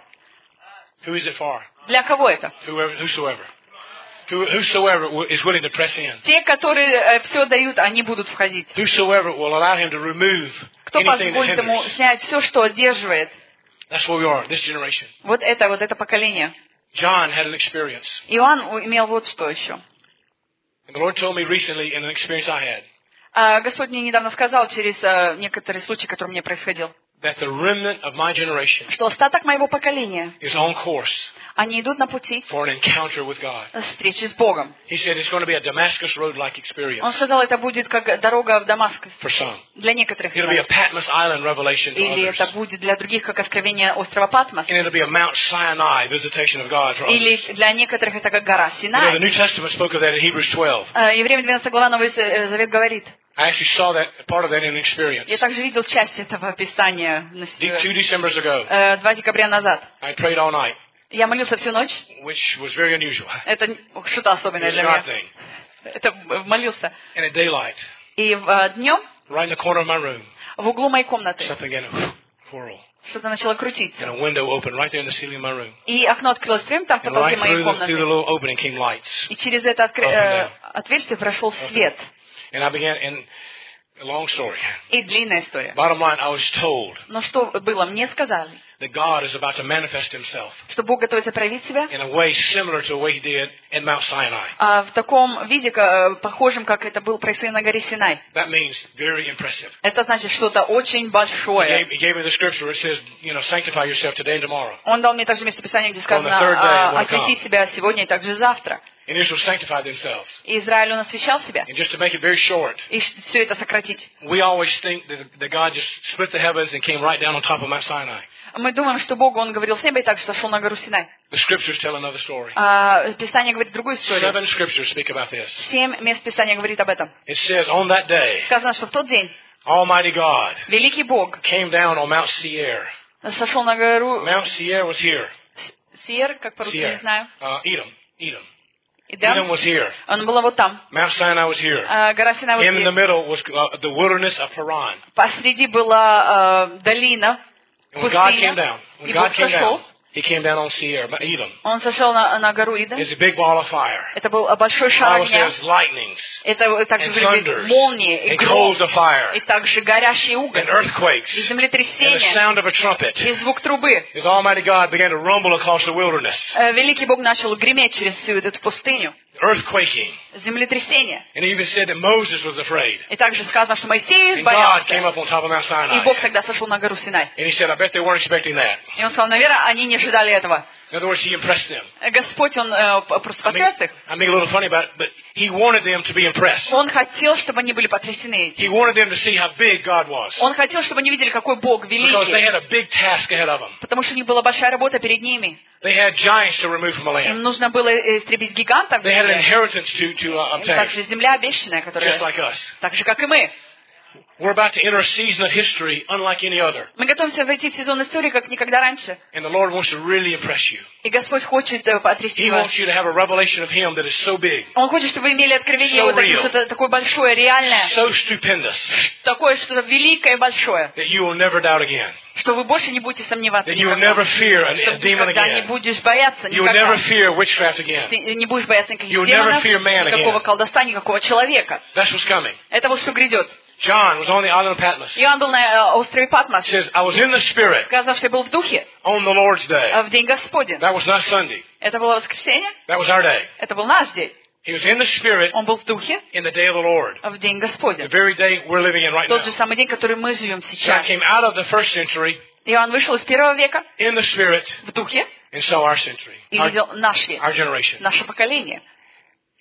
Who is it for? Для кого это? Whoever, whosoever. Who, whosoever is willing to press in. Те, которые э, все дают, они будут входить. Whosoever will allow him to remove Кто anything that позволит ему hinders. снять все, что удерживает. That's where we are, this generation. Вот это, вот это поколение. John had an experience. Иоанн имел вот что еще. And the Lord told me recently in an experience I had. А Господь мне недавно сказал через uh, некоторые случаи, которые мне происходил, That the remnant of my generation что остаток моего поколения, is on course они идут на пути for an encounter with God. встречи с Богом. He said it's going to be a Damascus Road-like experience Он сказал, это будет как дорога в Дамаск for some. для некоторых. It'll be a Patmos Island revelation for Или others. это будет для других, как откровение острова Патмос. And it'll be a Mount Sinai visitation of God for Или others. для некоторых это как гора You know, Синай. the New Testament spoke of that in Hebrews twelve. Евреям двенадцатая глава Новый Завет говорит. I actually saw that part of that in experience. Я также видел часть этого описания Two Decembers ago, два декабря назад. I prayed all night, Я молился всю ночь. which was very unusual. Это что-то особенное It was для a меня. God thing. Это молился. And at daylight, И в днем right in the corner of my room, в углу моей комнаты something began to whirl. что-то начало крутиться. And a window opened right there in the ceiling of my room. И окно открылось прямо там в And потолке right моей through the, through the комнаты. little opening came lights. И через это откры- Up and э, down. отверстие прошел свет. And I began, and a long story. И длинная история. Bottom line, I was told Но что было? Мне сказали, that God is about to manifest himself что Бог готовится проявить себя in a way similar to the way he did at Mount Sinai. а, в таком виде, ка- похожем, как это было происходило на горе Синай. That means very impressive. Это значит что-то очень He большое. gave, he gave me the scripture where it says, you know, sanctify yourself today and tomorrow. Он дал мне также местописание, где сказано, On the third day а, it will come. освети себя сегодня и также завтра. And Israel sanctified themselves. И Израиль, он освящал себя. And just to make it very short, И все это сократить. we always think that, that God just split the heavens and came right down on top of Mount Sinai. Мы думаем, что Бог, он говорил с неба и также сошел на гору Синай. The scriptures tell another story. А Писание говорит другую историю. Seven scriptures speak about this. Семь мест Писания говорит об этом. It says, on that day, Сказано, что в тот день Almighty God великий Бог came down on Mount Seir. сошел на гору Mount Seir was here. Сиер, как по-русски Seir. не знаю. Uh, Edom. Edom. И Edom да, was here. он был вот там. Mount Sinai was here. А гора Синай вот In the здесь. middle was uh, the wilderness of Paran. Посреди была э, долина, And when God came пустыня. down, when И God Бог came сошел. down, He came down on Seir, Edom. Он сошел на, на гору Идом. It's a big ball of fire. Это был большой The шар Bible огня. says lightnings Это также and выглядит thunders молнии, и and гром, coals of fire и также горящий and уголь, earthquakes и and the землетрясение, sound of a trumpet. и звук трубы. As Almighty God began to rumble across the wilderness, Э, Великий Бог начал греметь через всю эту пустыню. earthquaking. Землетрясение. And it even said that Moses was afraid. И также сказано, что Моисей And God came боялся. up on top of Mount И Sinai. Бог тогда сошел на гору Синай. And he said, I bet they weren't expecting that. И он сказал, наверное, они не ожидали этого. In other words, he impressed them. Господь, он э, просто I mean, потряс их. I'm being a little funny about it, but he wanted them to be impressed. Он хотел, чтобы они были потрясены этим. He wanted them to see how big God was. Он хотел, чтобы они видели, какой Бог Because they великий. had a big task ahead of them. Потому что у них была большая работа перед ними. They had giants to remove from the land. Им нужно было истребить гигантов. They had an inheritance to, to uh, И obtain, также земля обещанная, которая just like us. так же, как и мы. We're about to enter a season of history unlike any other. Мы готовимся войти в сезон истории, как никогда раньше. And the Lord wants to really impress you. И Господь хочет э, потрясти He вас. wants you to have a revelation of Him that is so big, Он хочет, чтобы вы имели откровение So его такое, real. что-то такое большое, реальное. so stupendous, Такое что-то великое и большое. that you will never doubt again. Что вы больше не будете сомневаться That you will никогда. never fear a, Что a ты demon никогда не again. будешь бояться You will never никогда. fear witchcraft again. Ты не будешь бояться никаких You will never демонов, fear man никакого again. колдовства, никакого человека. That's what's coming. Это вот что грядет. John was on the island of Patmos. Иоанн был на э, острове Патмос. He says, I was in the Spirit Сказал, что я был в духе on the Lord's э, day. в день Господень. That was not Sunday. Это было воскресенье, That was our day. это был наш день. He was in the Spirit Он был в духе in the day of the Lord. в день The Господень. very day we're living in right Тот же now. самый день, который мы живем John сейчас. came out of the first century Иоанн вышел из первого века in the Spirit, в духе and so our century, и our, видел наш век, our generation. наше поколение.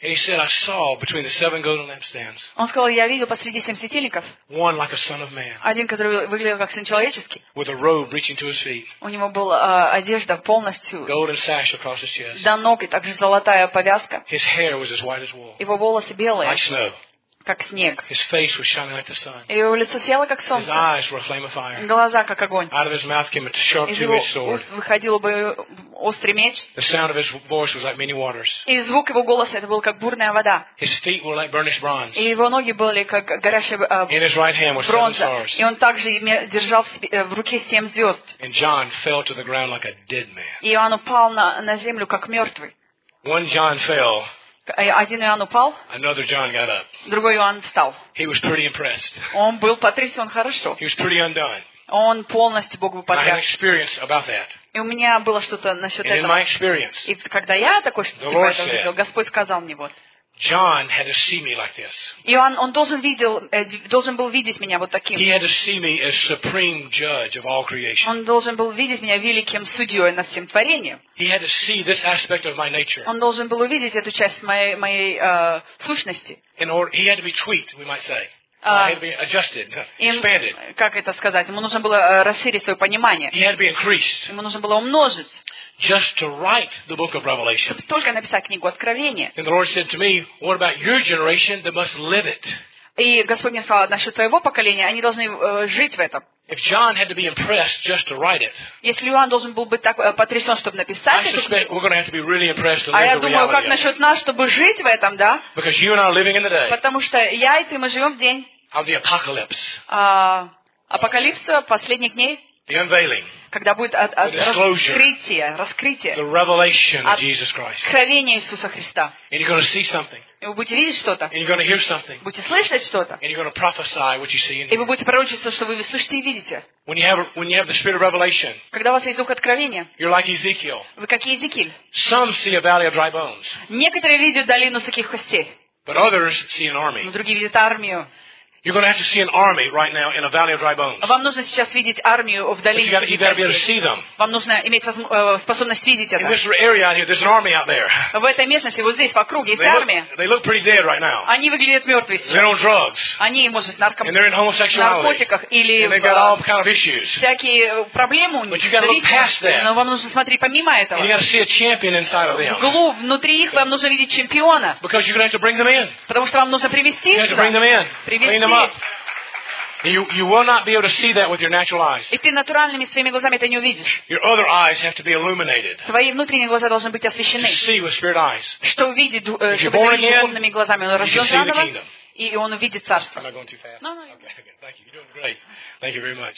And he said, I saw between the seven golden lampstands Он сказал, я видел посреди семь светильников one like a son of man, один, который выглядел как сын человеческий. with a robe reaching to his feet, У него была одежда полностью golden sash across his chest. до ног, и также золотая повязка. His hair was as white as wool, Его волосы белые, like snow. как снег. His face was shining like the sun. И его лицо сияло, как His солнце. eyes were a flame of fire. Глаза, как огонь. Out of his mouth came a sharp Из его two-edged sword. уст выходил бы острый меч. The sound of his voice was like many waters. И звук его голоса, это был как бурная вода. His feet were like burnished bronze. И его ноги были как горящая э, In his right hand were seven бронза. stars. И он также име- держал в, себе- э, в руке семь звезд. And John fell to the ground like a dead man. И Иоанн упал на, на землю, как мертвый. One John fell, Один Иоанн упал, another John got up. другой Иоанн встал. He was pretty impressed. Он был потрясен хорошо. He was pretty undone. Он полностью Богу I had an потряс. experience about that. И у меня было что-то насчет And in my этого. experience, И когда я такой что-то The типа Lord этого said, видел, Господь сказал мне вот. John had to see me like this. Иоанн, он должен, видел, э, должен был видеть меня вот He таким. had to see me as supreme judge of all creation. Он должен был видеть меня великим судьей над всем творением. He had to see this aspect of my nature. Он должен был увидеть эту часть моей, моей э, сущности. In order, he had to be tweaked, we might say. Uh, he had to be adjusted, Им, expanded. как это сказать? Ему нужно было э, расширить свое понимание. He had to be increased Ему нужно было умножить, just to write the book of Revelation. чтобы только написать книгу Откровения. And the Lord said to me, what about your generation that must live it? И Господь мне сказал, насчет твоего поколения, они должны э, жить в этом. If John had to be impressed just to write it, Если Иоанн должен был быть так э, потрясен, чтобы I написать эту suspect книгу, we're going to have to be really impressed to а я live the думаю, как reality of it. насчет нас, чтобы жить в этом, да? Because you and I are living in the day Потому что я и ты, мы живем в день of the apocalypse, а, апокалипса, последних дней, the unveiling, когда будет от- от- The disclosure. раскрытие, раскрытие, the revelation of От- Jesus Christ. откровение Иисуса Христа. And you're going to see something, И вы будете видеть что-то, and you're going to hear something, будете слышать что-то, and you're going to prophesy what you see and и вы hear. будете пророчествовать, что вы слышите и видите. When you have when you have the spirit of revelation, Когда у вас есть дух откровения, you're like Ezekiel. вы как Иезекииль. Some see a valley of dry bones, Некоторые видят долину сухих костей, but others see an army. но другие видят армию. You're going to have to see an army right now in a valley of dry bones. Вам нужно сейчас видеть армию в But долине you got сухих you got to be able to костей. see them. Вам нужно иметь возм- э, способность видеть In это. this area out here, there's an army out there. В этой местности, вот здесь, вокруг, есть They look, армия. they look pretty dead right now. Они выглядят мертвые They're сейчас. on drugs, Они, может, нарком... and they're in homosexuality, наркотиках или and they've в, got all э, kind of issues. всякие проблемы у них. But you gotta look past that. Но вам нужно смотреть помимо And этого. you got to see a champion inside of them. Вглубь, внутри их вам нужно видеть чемпиона. Because you're going to have to bring them in. Потому что вам нужно привести You have to bring them сюда. in, clean them up. You, you will not be able to see that with your natural eyes. И ты натуральными своими глазами это не увидишь. Your other eyes have to be illuminated. Твои внутренние глаза должны быть To освещены. see with spirit eyes. Что увидит, ду- э, If you're чтобы born видеть again, духовными глазами. Он You рожден can see the заново, kingdom. и он увидит Am царство. I going too fast? No, no, Okay, okay, thank you. You're doing great. Thank you very much.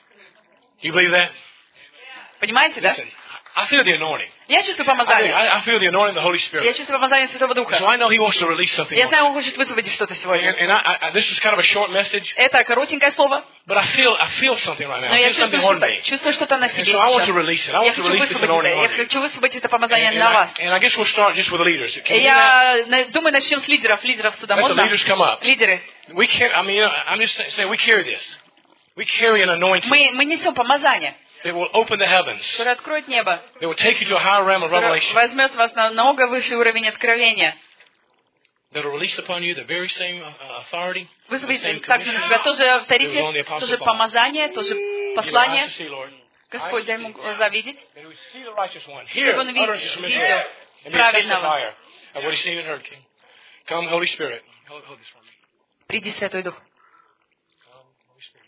You believe that? Понимаете, да? Listen, I feel the anointing. Я чувствую I, do. помазание. I, I feel the anointing of the Holy Я Spirit. чувствую помазание Святого Духа. So I know He wants to release something. Я on знаю, us. он хочет высвободить что-то And, сегодня. and I, I, this is kind of a short message, Это коротенькое слово, but I feel I feel something right now. но I я feel something чувствую on что-то, me. чувствую что-то на And себе so I want to сейчас. release it. I Я want to хочу release this высвободить anointing это. Я on you. хочу высвободить это And, помазание and, на вас. I, and I guess we'll start just with the leaders. Can И we do that? я на- думаю, начнем с лидеров. Лидеров сюда Let the можно? leaders come up. Лидеры. We can't, I mean, you know, I'm just saying, we carry this. We carry an anointing Мы, мы несем помазание, that will open the heavens, которое откроет небо, that will take you to a higher realm of которое revelation, возьмет вас на намного высший уровень откровения. that will release upon you the very same uh, authority, the Высвободит same также на commission. себя тоже It was on the авторитет, Apostle тоже Paul. помазание, тоже Give me eyes послание. to see, Lord. Господь, дай ему глаза видеть, That we see the righteous one. Hear чтобы он видел, utterances from his видел mouth. And be a праведного. testifier of what he's seen and heard, King. Come, Holy Spirit. Hold, hold this for me. Приди, Святой Дух. Come, Holy Spirit.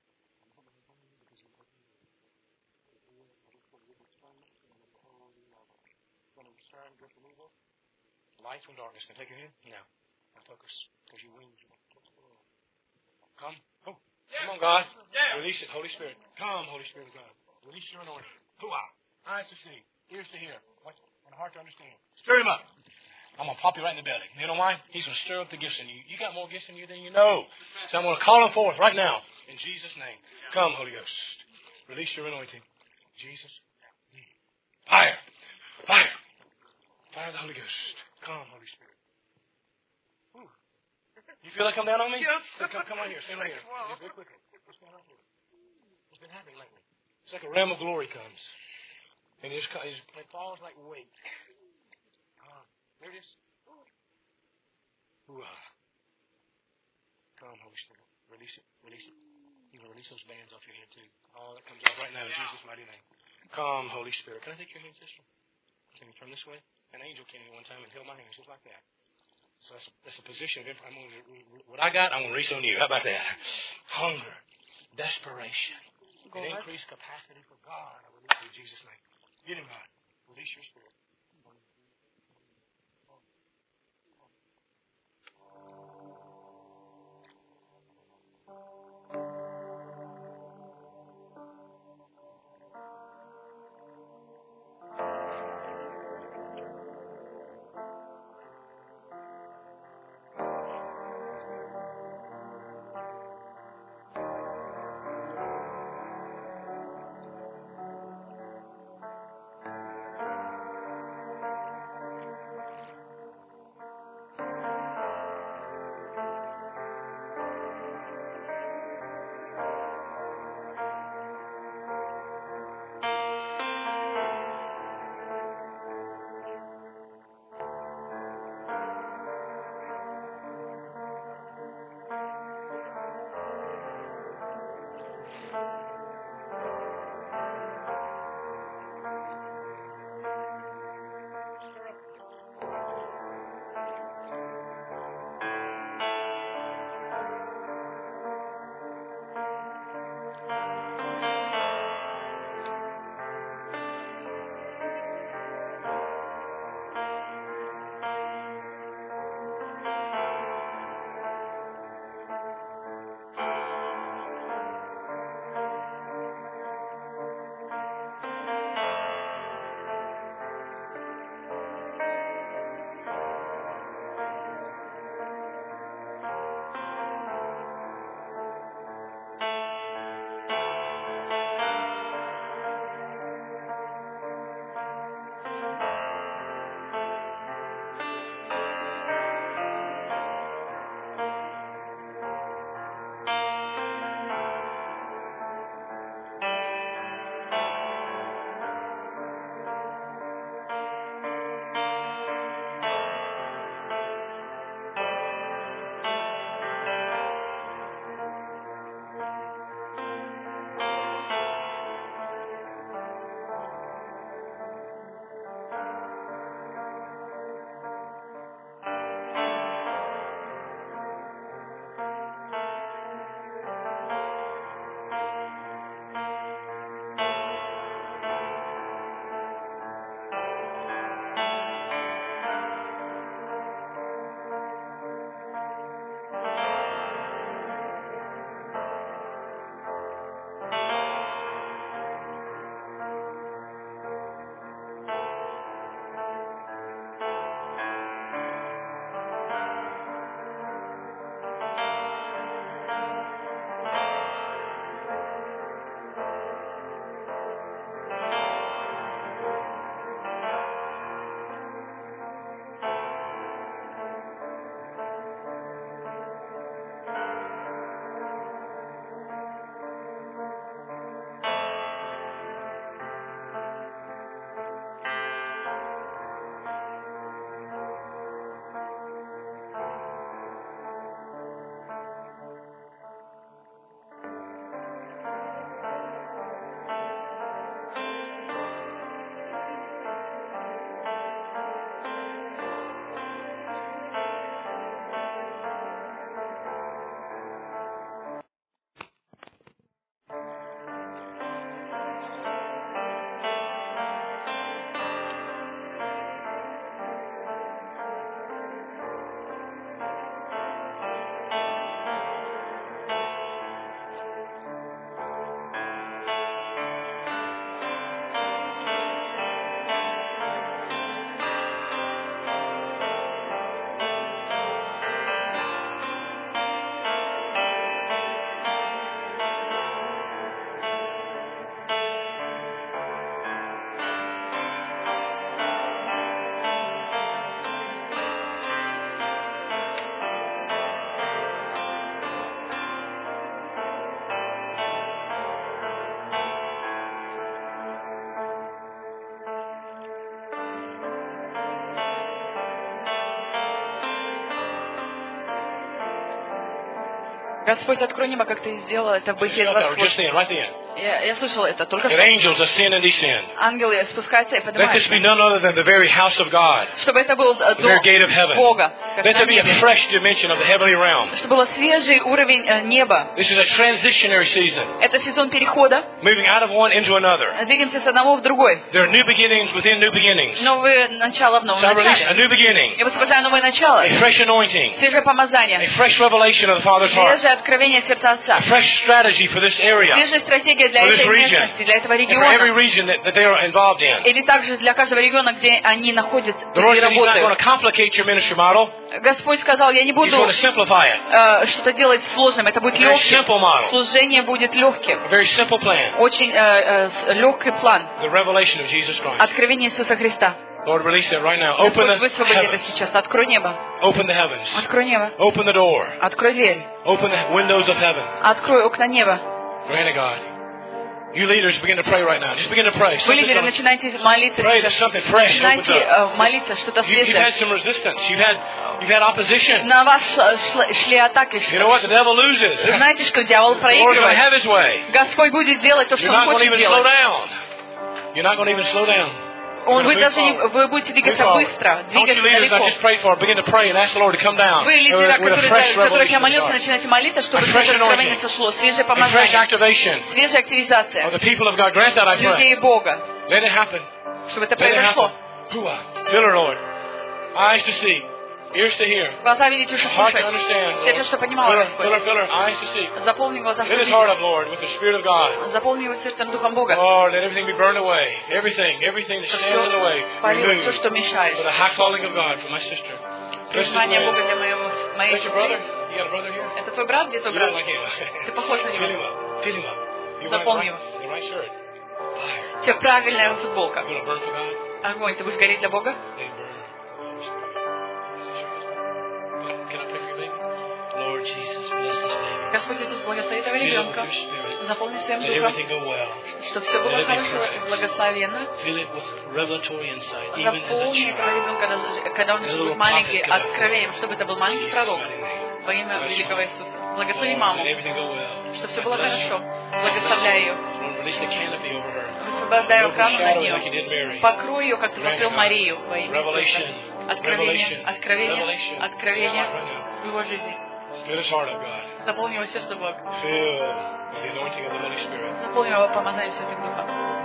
Light from darkness. Can I take you in? No. Now focus. Because you wings. Come. Oh. Come on, God. Release it, Holy Spirit. Come, Holy Spirit of God. Release your anointing. Hoo-ah. Eyes to see. Ears to hear. What? And a heart to understand. Stir him up. I'm going to pop you right in the belly. You know why? He's going to stir up the gifts in you. You got more gifts in you than you know. So I'm going to call him forth right now. In Jesus' name. Come, Holy Ghost. Release your anointing. Jesus. Fire. Fire. Fire of the Holy Ghost. Come, Holy Spirit. Ooh. You feel that come down on me? Yes. Come, come on here. Stand right here. Very quickly. What's going on here? What's been happening lately? It's like a realm of glory comes. And it, just, it falls like weight. Uh, there it is. Ooh, ah. Come, Holy Spirit. Release it. Release it. You can release those bands off your head too. All that comes off right now in Jesus' mighty name. Come, Holy Spirit. Can I take your hand, sister? Can you turn this way? An angel came in one time and held my hands just like that. So that's a, that's a position of I'm going to, what I got, I'm going to release on you. How about that? Hunger, desperation, and increased capacity for God. I release in Jesus' name. Get him, God. Release your spirit. Господь, открой небо, как Ты сделал это в Бытие Just двадцать восемь. then, right then. Я, я слышала это только That что. angels ascend and descend. Ангелы спускаются и Let this be поднимаются. none other than the very house of God, Чтобы это был э, the very дом gate of heaven. Бога, как Let на there be a небе. fresh dimension of the heavenly realm. Чтобы был свежий уровень э, неба. This is a transitionary season, Это сезон перехода. moving out of one into another. Двигаемся с одного в другой. There are new beginnings within new beginnings. Новое начало в новом So I release a начале. new beginning, Я высвобождаю новое начало. a fresh anointing, Свежее a помазание. fresh revelation of the Father's heart, Свежее откровение сердца Отца. a fresh strategy for this area, Свежая стратегия для For this этой region. местности, для этого and for every региона. region that, that they are involved in. Или также для каждого региона, где они находятся The Lord и said He's not going работают. to complicate your ministry model. Господь сказал, я не He's буду going to simplify it. э, что-то делать сложным, это будет A very легким. simple model, Служение будет легким. a very simple plan. Очень э, э, легкий план. The revelation of Jesus Christ. Откровение Иисуса Христа. Lord, release it right now. Open Господь, the высвободи это heavens. сейчас. Открой небо. Open the heavens. Открой небо. Open the door. Открой дверь. Open the windows of heaven. Открой окна неба. Grant it, God. You leaders begin to pray right now. Just begin to pray. Вы, Something's лидеры, gonna- начинайте молиться Pray that сейчас. something fresh opens Начинайте up. э, молиться, что-то You, you've свежее. had some resistance. You've had you've had opposition. На вас э, шла- шли атаки. You know what? The devil loses. Вы знаете, что дьявол The Lord's going to проигрывает. have His way. Господь будет делать то, что You're Он not going to хочет even slow делать. down. You're not going to even slow down. Он, вы Move даже не, forward. вы будете Move двигаться forward. быстро, I want you двигаться leaders I далеко. just prayed for, begin to pray and ask the Lord to come down Вы, with, лидеры, with a которые, fresh за которых я revelation of молился, God. начинайте молиться, чтобы A fresh свежее откровение anointing. сошло, свежее A fresh помазание, activation свежая активизация of the people of God. Grant that, I pray. людей Бога, Let it happen. чтобы это Let it произошло. happen. Hooah. Fill her, Lord. Eyes to see. Ears to hear. Глаза видеть, уши Heart to слушать. understand. Сердце, Lord. что понимало, Fill her, Господь. fill her, fill her. Eyes to see. Заполни глаза, Fill чтобы his heart видеть. up, Lord, with the Spirit of God. Заполни его сердцем Духом Бога. Lord, let everything be burned away. Everything, everything that stands in the way. Спалилось все, Remove. что мешает. For the high calling of God for my sister. Bless this Признание Бога man. для моего, моей That's your brother? сестры. You got a brother here? Это твой брат? Где твой You look брат? like him. Ты похож на Fill него. him up. Fill him up. You're wearing the Заполни right, его. the right shirt. Fire. У тебя правильная футболка. You gonna burn for God? Огонь, ты будешь гореть для Бога? They burn. Can I pray for your baby? Lord Jesus, bless this baby. Господь Иисус, благослови этого Fill it with ребенка. your spirit. Заполни своим Let Духом, everything go well. чтобы все было Let it be хорошо и perfect. благословенно. Fill it with revelatory insight, even as a Заполни child. этого ребенка, когда- когда он еще Little будет маленький, prophet, God. откровением, чтобы это был In маленький Jesus' пророк mighty name. во имя Bless великого her. Иисуса. Благослови Lord, маму, let everything go well. чтобы все I было bless хорошо. you. Благословляй ее. Lord, release the canopy over her. Высвобождай охрану над Overshadow it like you нее. did Mary. Покрой ее, как ты покрыл Марию во имя Revelation. Иисуса. Откровение, Revelation. откровение, Revelation. откровение Right now. в его жизни. Fill his heart up, God. Заполни его сердце Бог. Fill with the anointing of the Holy Spirit. Заполни его помазанием Святым Духом.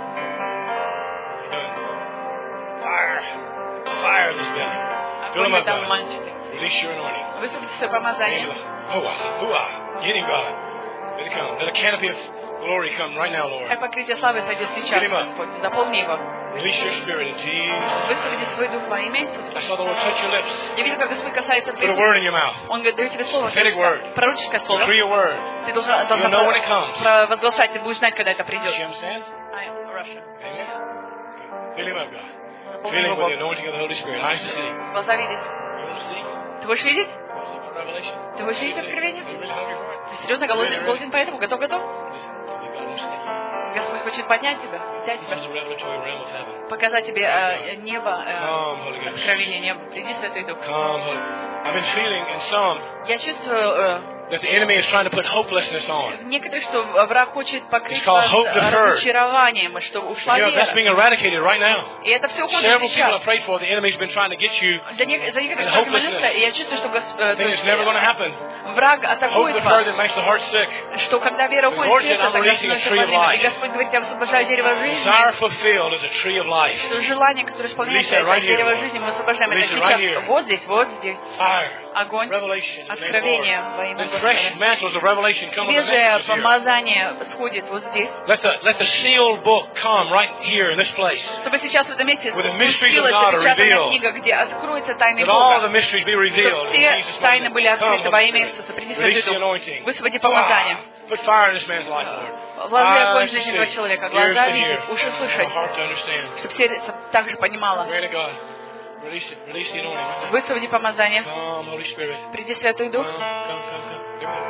You're done. Fire. Fire in this belly. Fill him Огонь up, там God. мальчики. Release your anointing. Высвободи свое помазание. Hooah, hooah. Get him, God. Let it come. Let a canopy of glory come right now, Lord. Как покрытие славы сойдет сейчас, Fill him up. Господь. Заполни его. Release your spirit in Jesus. Высвободи свой дух во имя Иисуса. I saw the Lord touch your lips. Я видел, как Господь касается Put a твоих word уст. in your mouth. Он говорит, даю тебе слово, Prophetic word. пророческое слово. Decree a word. Ты должна, должна You'll know when it comes. провозглашать, ты будешь знать, когда это You придет. see what I'm saying? I am Russian. Amen. Okay. Fill him up, God. Заполни Fill him его with the Бог. anointing of the Holy Spirit. Eyes to see. You Глаза видеть. want to see? Ты будешь видеть? You want to see more revelation? Ты будешь видеть You откровение? really hungry for it? Ты серьезно голоден, голоден по этому? Готов, готов? Listen, God wants to take you Господь хочет поднять тебя, взять into тебя, the revelatory realm of heaven. показать тебе э, небо, э, Come, Holy Ghost. откровение неба. Приди, Святой Дух. Come, Holy I've been feeling in some Я чувствую that the enemy is trying to put hopelessness on. э, некоторые, что враг хочет покрыть It's called вас hope deferred. разочарованием, и что ушла You know, that's вера. being eradicated right now. И это все уходит Several people сейчас. I prayed for, the enemy's been trying to get you. За, не- за некоторых And человек hopelessness. молился, и я чувствую, что Гос- э, I то think есть, it's never going to э, happen. враг Hope атакует deferred вас, that makes the heart sick. что когда вера The уходит Lord в said, сердце, "I'm тогда releasing a становится tree of проблема. И life." Господь говорит, я освобождаю дерево жизни. Desire fulfilled is a tree of life. Что желание, которое исполняется, Release that right это here, дерево Lord. жизни, мы освобождаем это Release it right сейчас. here. Вот здесь, вот здесь. Fire. Огонь, Revelation. in the name of the откровение Lord. во имя Let fresh Господа. mantles of revelation come on the Свежее messages here. помазание сходит вот здесь. Let the, let the sealed book come right here in this place. Чтобы сейчас в этом месте With the mysteries of спустилась God are запечатанная revealed. книга, где откроются тайны That all the Бога. mysteries be revealed. Чтобы in все Jesus' тайны name. были открыты Come, во Holy имя Spirit. Иисуса. Приди, Release the Святой Дух. anointing. Высвободи помазание. Ah, put fire in this man's life, Lord. Вложи Eyes огонь в to жизнь этого see, человека. ears Глаза to hear, видеть, уши a слышать. heart to understand. Чтобы сердце также понимало. Grant it, God. Release it. Release the anointing. right now. Высвободи помазание. Come, Holy Spirit. Приди, Святой Come, Дух. come, come, come. Give me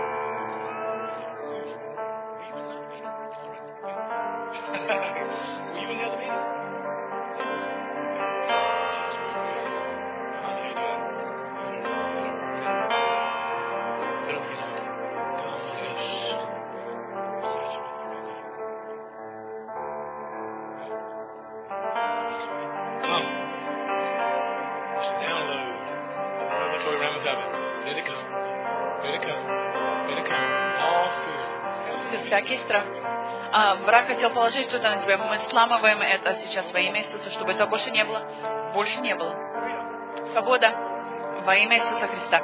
that. Were you in the other meeting? Come on, can you do it? Come on. всякий страх. А, враг хотел положить что-то на тебя. Мы сламываем это сейчас во имя Иисуса, чтобы этого больше не было. Больше не было. Свобода во имя Иисуса Христа.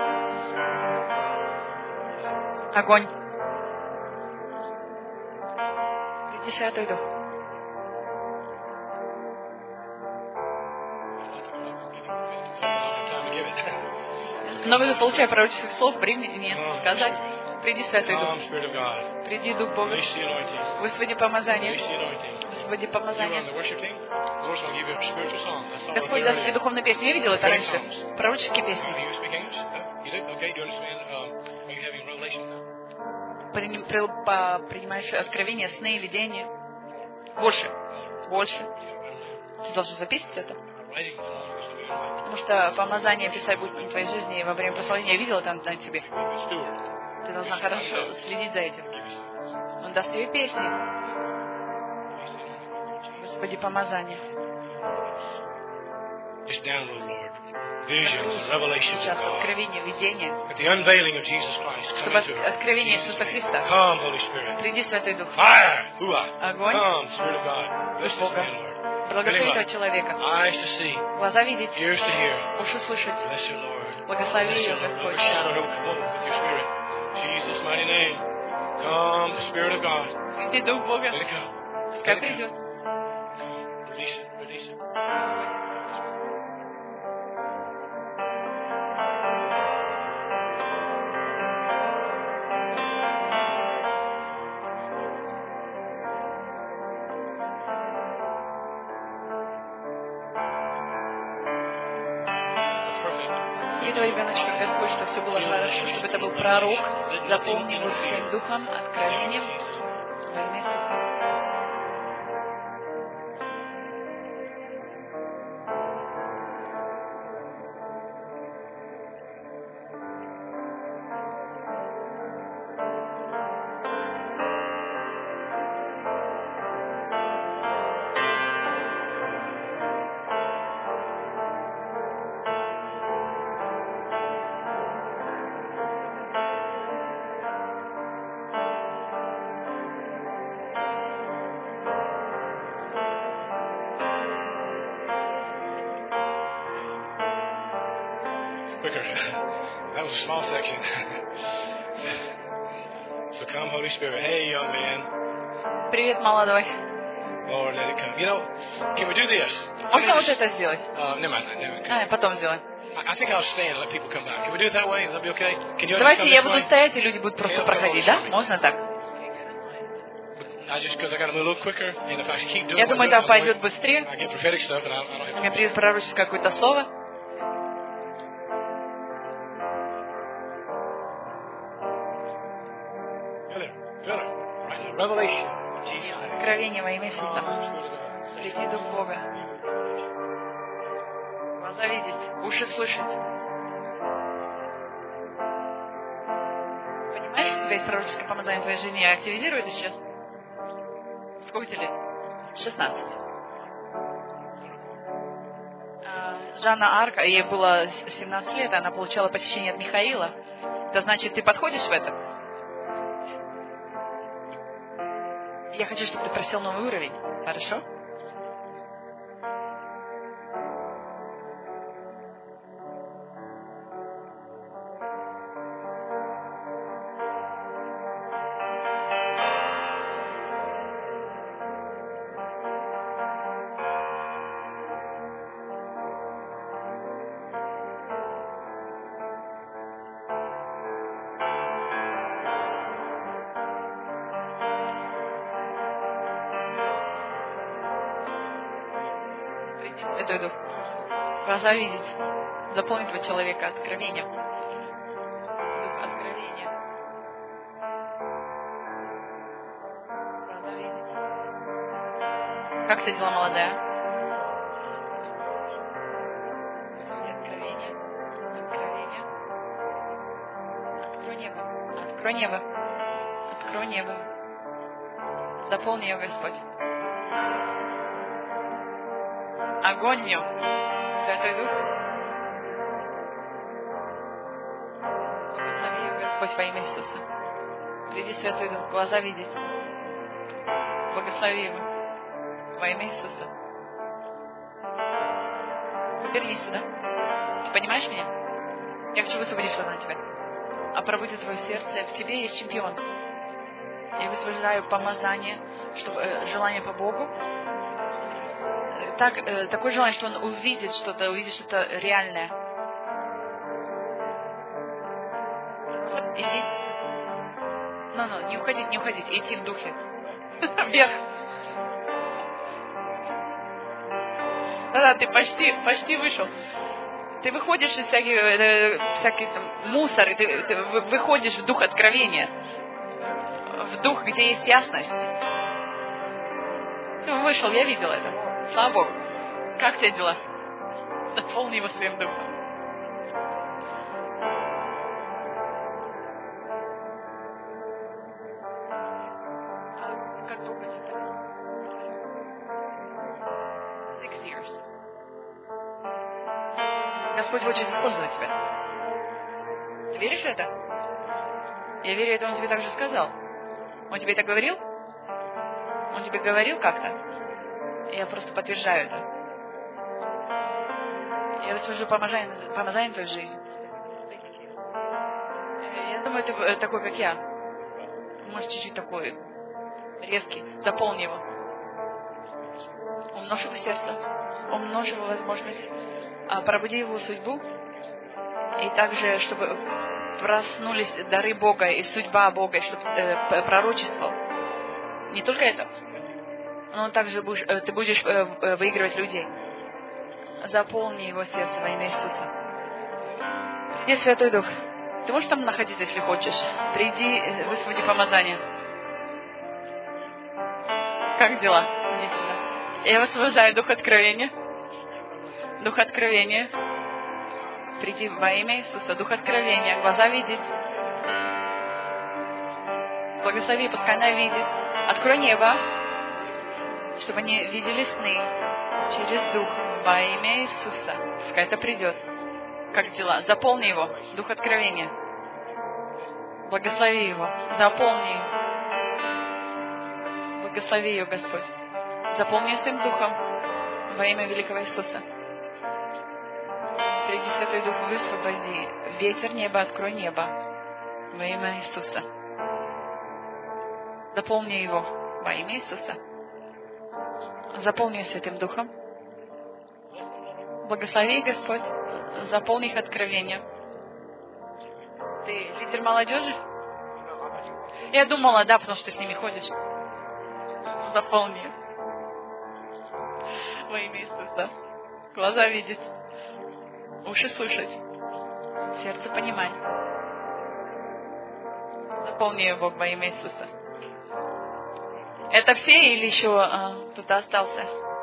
Огонь. Приди, Святой Дух. Но получая пророческих слов, времени сказать. Приди, Святой Дух. Приди, Дух Бога. Высводи помазание. Высводи помазание. Господь даст тебе духовную песню. Я видел это раньше. Пророческие песни. Принимаешь откровения, сны, видения. Больше. Больше. Ты должен записывать это. Потому что помазание писать будет на твоей жизни, и во время прославления я видела там на тебе. Ты должна хорошо следить за этим. Он даст тебе песни. Господи, помазание. Сейчас откровение, видение. Чтобы откровение Иисуса Христа. Приди, Святой Дух. Огонь. Дух Бога. Благослови этого человека. Глаза видеть. Уши слышать. Благослови ее, Господь. Приди, Дух Бога. Пускай придет. Ребеночка, Господь, чтобы все было хорошо, чтобы это был пророк, заполни его своим духом, откровением во имя Иисуса. Quicker. That was a small section. So come, Holy Spirit. Hey, young man. Привет, молодой. Lord, let it come. You know, can we do this? Можно вот это сделать? Uh, never mind. Never mind. А, потом сделаем. I think I'll stand and let people come back. Can we do it that way? Will that be okay? Can you Давайте я come буду this way? стоять, и люди будут просто проходить, да? Можно так? I just because I got to move a little quicker, and if I keep doing Я it, думаю, это пойдет быстрее. I get prophetic stuff, and I, I don't have Мне придет пророческое какое-то слово. Откровение во имя Иисуса. Приди, Дух Бога. Глаза видеть, уши слышать. Понимаешь, у тебя есть пророческое помазание в твоей жизни, я активизирую это сейчас. Сколько тебе лет? шестнадцать. Жанна Арк, ей было семнадцать лет, она получала посещение от Михаила. Это значит, ты подходишь в это? Я хочу, чтобы ты просил новый уровень. Хорошо? Святой Дух. Глаза видеть. Заполнить этого человека откровением. Дух откровения. Глаза видеть. Как ты дела, молодая? Откровение. Откровение. Открой небо. Открой небо. Открой небо. Заполни ее, Господь. Огонь в нем. Святой Дух. Благослови ее, Господь, во имя Иисуса. Приди, Святой Дух, глаза видеть. Благослови его. Во имя Иисуса. Повернись сюда. Ты понимаешь меня? Я хочу высвободить что-то на тебя. А пробудит твое сердце. В тебе есть чемпион. Я высвобождаю помазание, чтобы, э, желание по Богу. Так, э, такое желание, что он увидит что-то, увидит что-то реальное. Иди. Ну-ну, не уходить, не уходить. Идти в духе. Вверх. Да-да, ты почти, почти вышел. Ты выходишь из всяких, э, всяких там, мусор, ты, ты выходишь в дух откровения. В дух, где есть ясность. Ты вышел, я видела это. Слава Богу. Как тебе дела? Наполни его своим духом. Как долго тебе? Six years. Господь хочет использовать тебя. Ты веришь в это? Я верю, это Он тебе так же сказал. Он тебе это говорил? Он тебе говорил как-то? Я просто подтверждаю это. Я высвобожу помазание, помазание в твою жизнь. Я думаю, это такой, как я. Может, чуть-чуть такой резкий. Заполни его. Умножь его сердце. Умножь его возможность. Пробуди его судьбу. И также, чтобы проснулись дары Бога и судьба Бога, чтобы э, пророчествовал. Не только это, но также будешь, э, ты будешь э, выигрывать людей. Заполни его сердце во имя Иисуса. Приди, Святой Дух. Ты можешь там находиться, если хочешь. Приди, э, высвободи помазание. Как дела? Иди сюда. Я высвобождаю дух откровения. Дух откровения. Приди во имя Иисуса, дух откровения, глаза видеть. Благослови, пускай она видит. Открой небо, чтобы они видели сны через дух во имя Иисуса. Пускай это придет. Как дела? Заполни его, дух откровения. Благослови его, заполни. Благослови ее, Господь. Заполни своим духом во имя великого Иисуса. Приди, Святой Дух, высвободи. Ветер неба, открой небо. Во имя Иисуса. Заполни его во имя Иисуса. Заполни Святым Духом. Благослови, Господь. Заполни их откровением. Ты лидер молодежи? Я думала, да, потому что ты с ними ходишь. Заполни. Во имя Иисуса. Глаза видеть. Уши слышать. Сердце понимать. Заполни ее, Бог, во имя Иисуса. Это все или еще а, кто-то остался?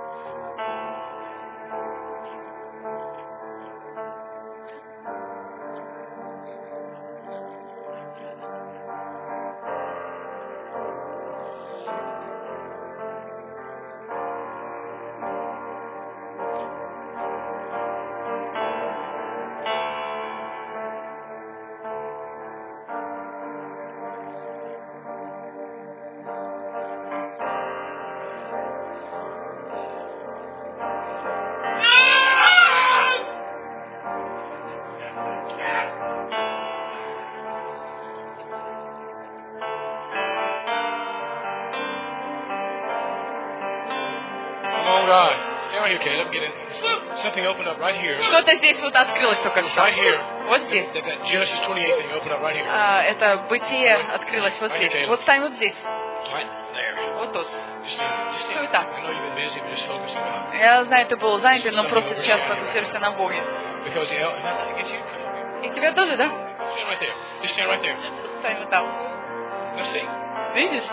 Something opened up right here. Что-то здесь вот открылось только что. Right here. Вот здесь. That, that Genesis twenty-eight thing opened up right here. А, это бытие открылось вот здесь. Right, вот стань вот здесь. Right there. Вот тут. Just stand, just stand. Стой так. I know you've been busy, but just focus on God. Я знаю, ты был занят, но просто сейчас фокусируйся на Боге. Because the el- that gets you. Come on. И тебя тоже, да? Stand right there. Just stand right there. Стань вот там. Let's see. Видишь?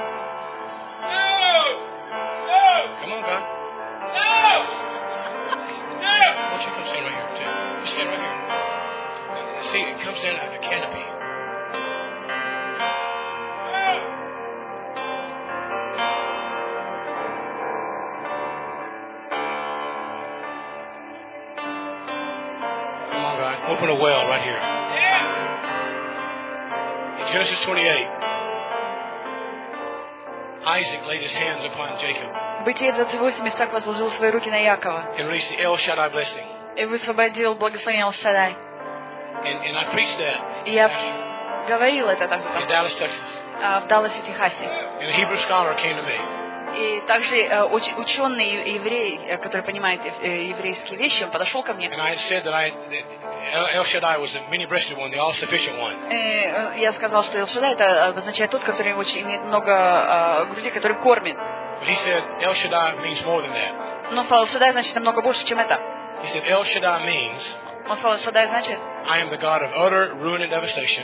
Come on, God. Why don't you come stand right here, too? Just stand right here. See, it comes in a canopy. Come on, God. Open a well right here. In Genesis twenty-eight, Isaac laid his hands upon Jacob Бытие двадцать восемь Исаак возложил свои руки на Якова and released the El Shaddai blessing. и высвободил благословение Эл-Шаддай. And, and I preached that И я говорил это также in там, Dallas, Texas. а, в Далласе, Техасе. And a Hebrew scholar came to me. И также э, уч- ученый ев- еврей, э, который понимает э, еврейские вещи, он подошел ко мне. And I had said that, I, that El, El Shaddai was the many-breasted one, the all-sufficient one. И, э, я сказал, что Эл-Шаддай это обозначает тот, который очень имеет много э, груди, который кормит. But he said El Shaddai means more than that. Но слово Эл-Шаддай значит намного больше, чем это. He said El Shaddai means Он слово Эл-Шаддай значит: I am the God of utter ruin and devastation.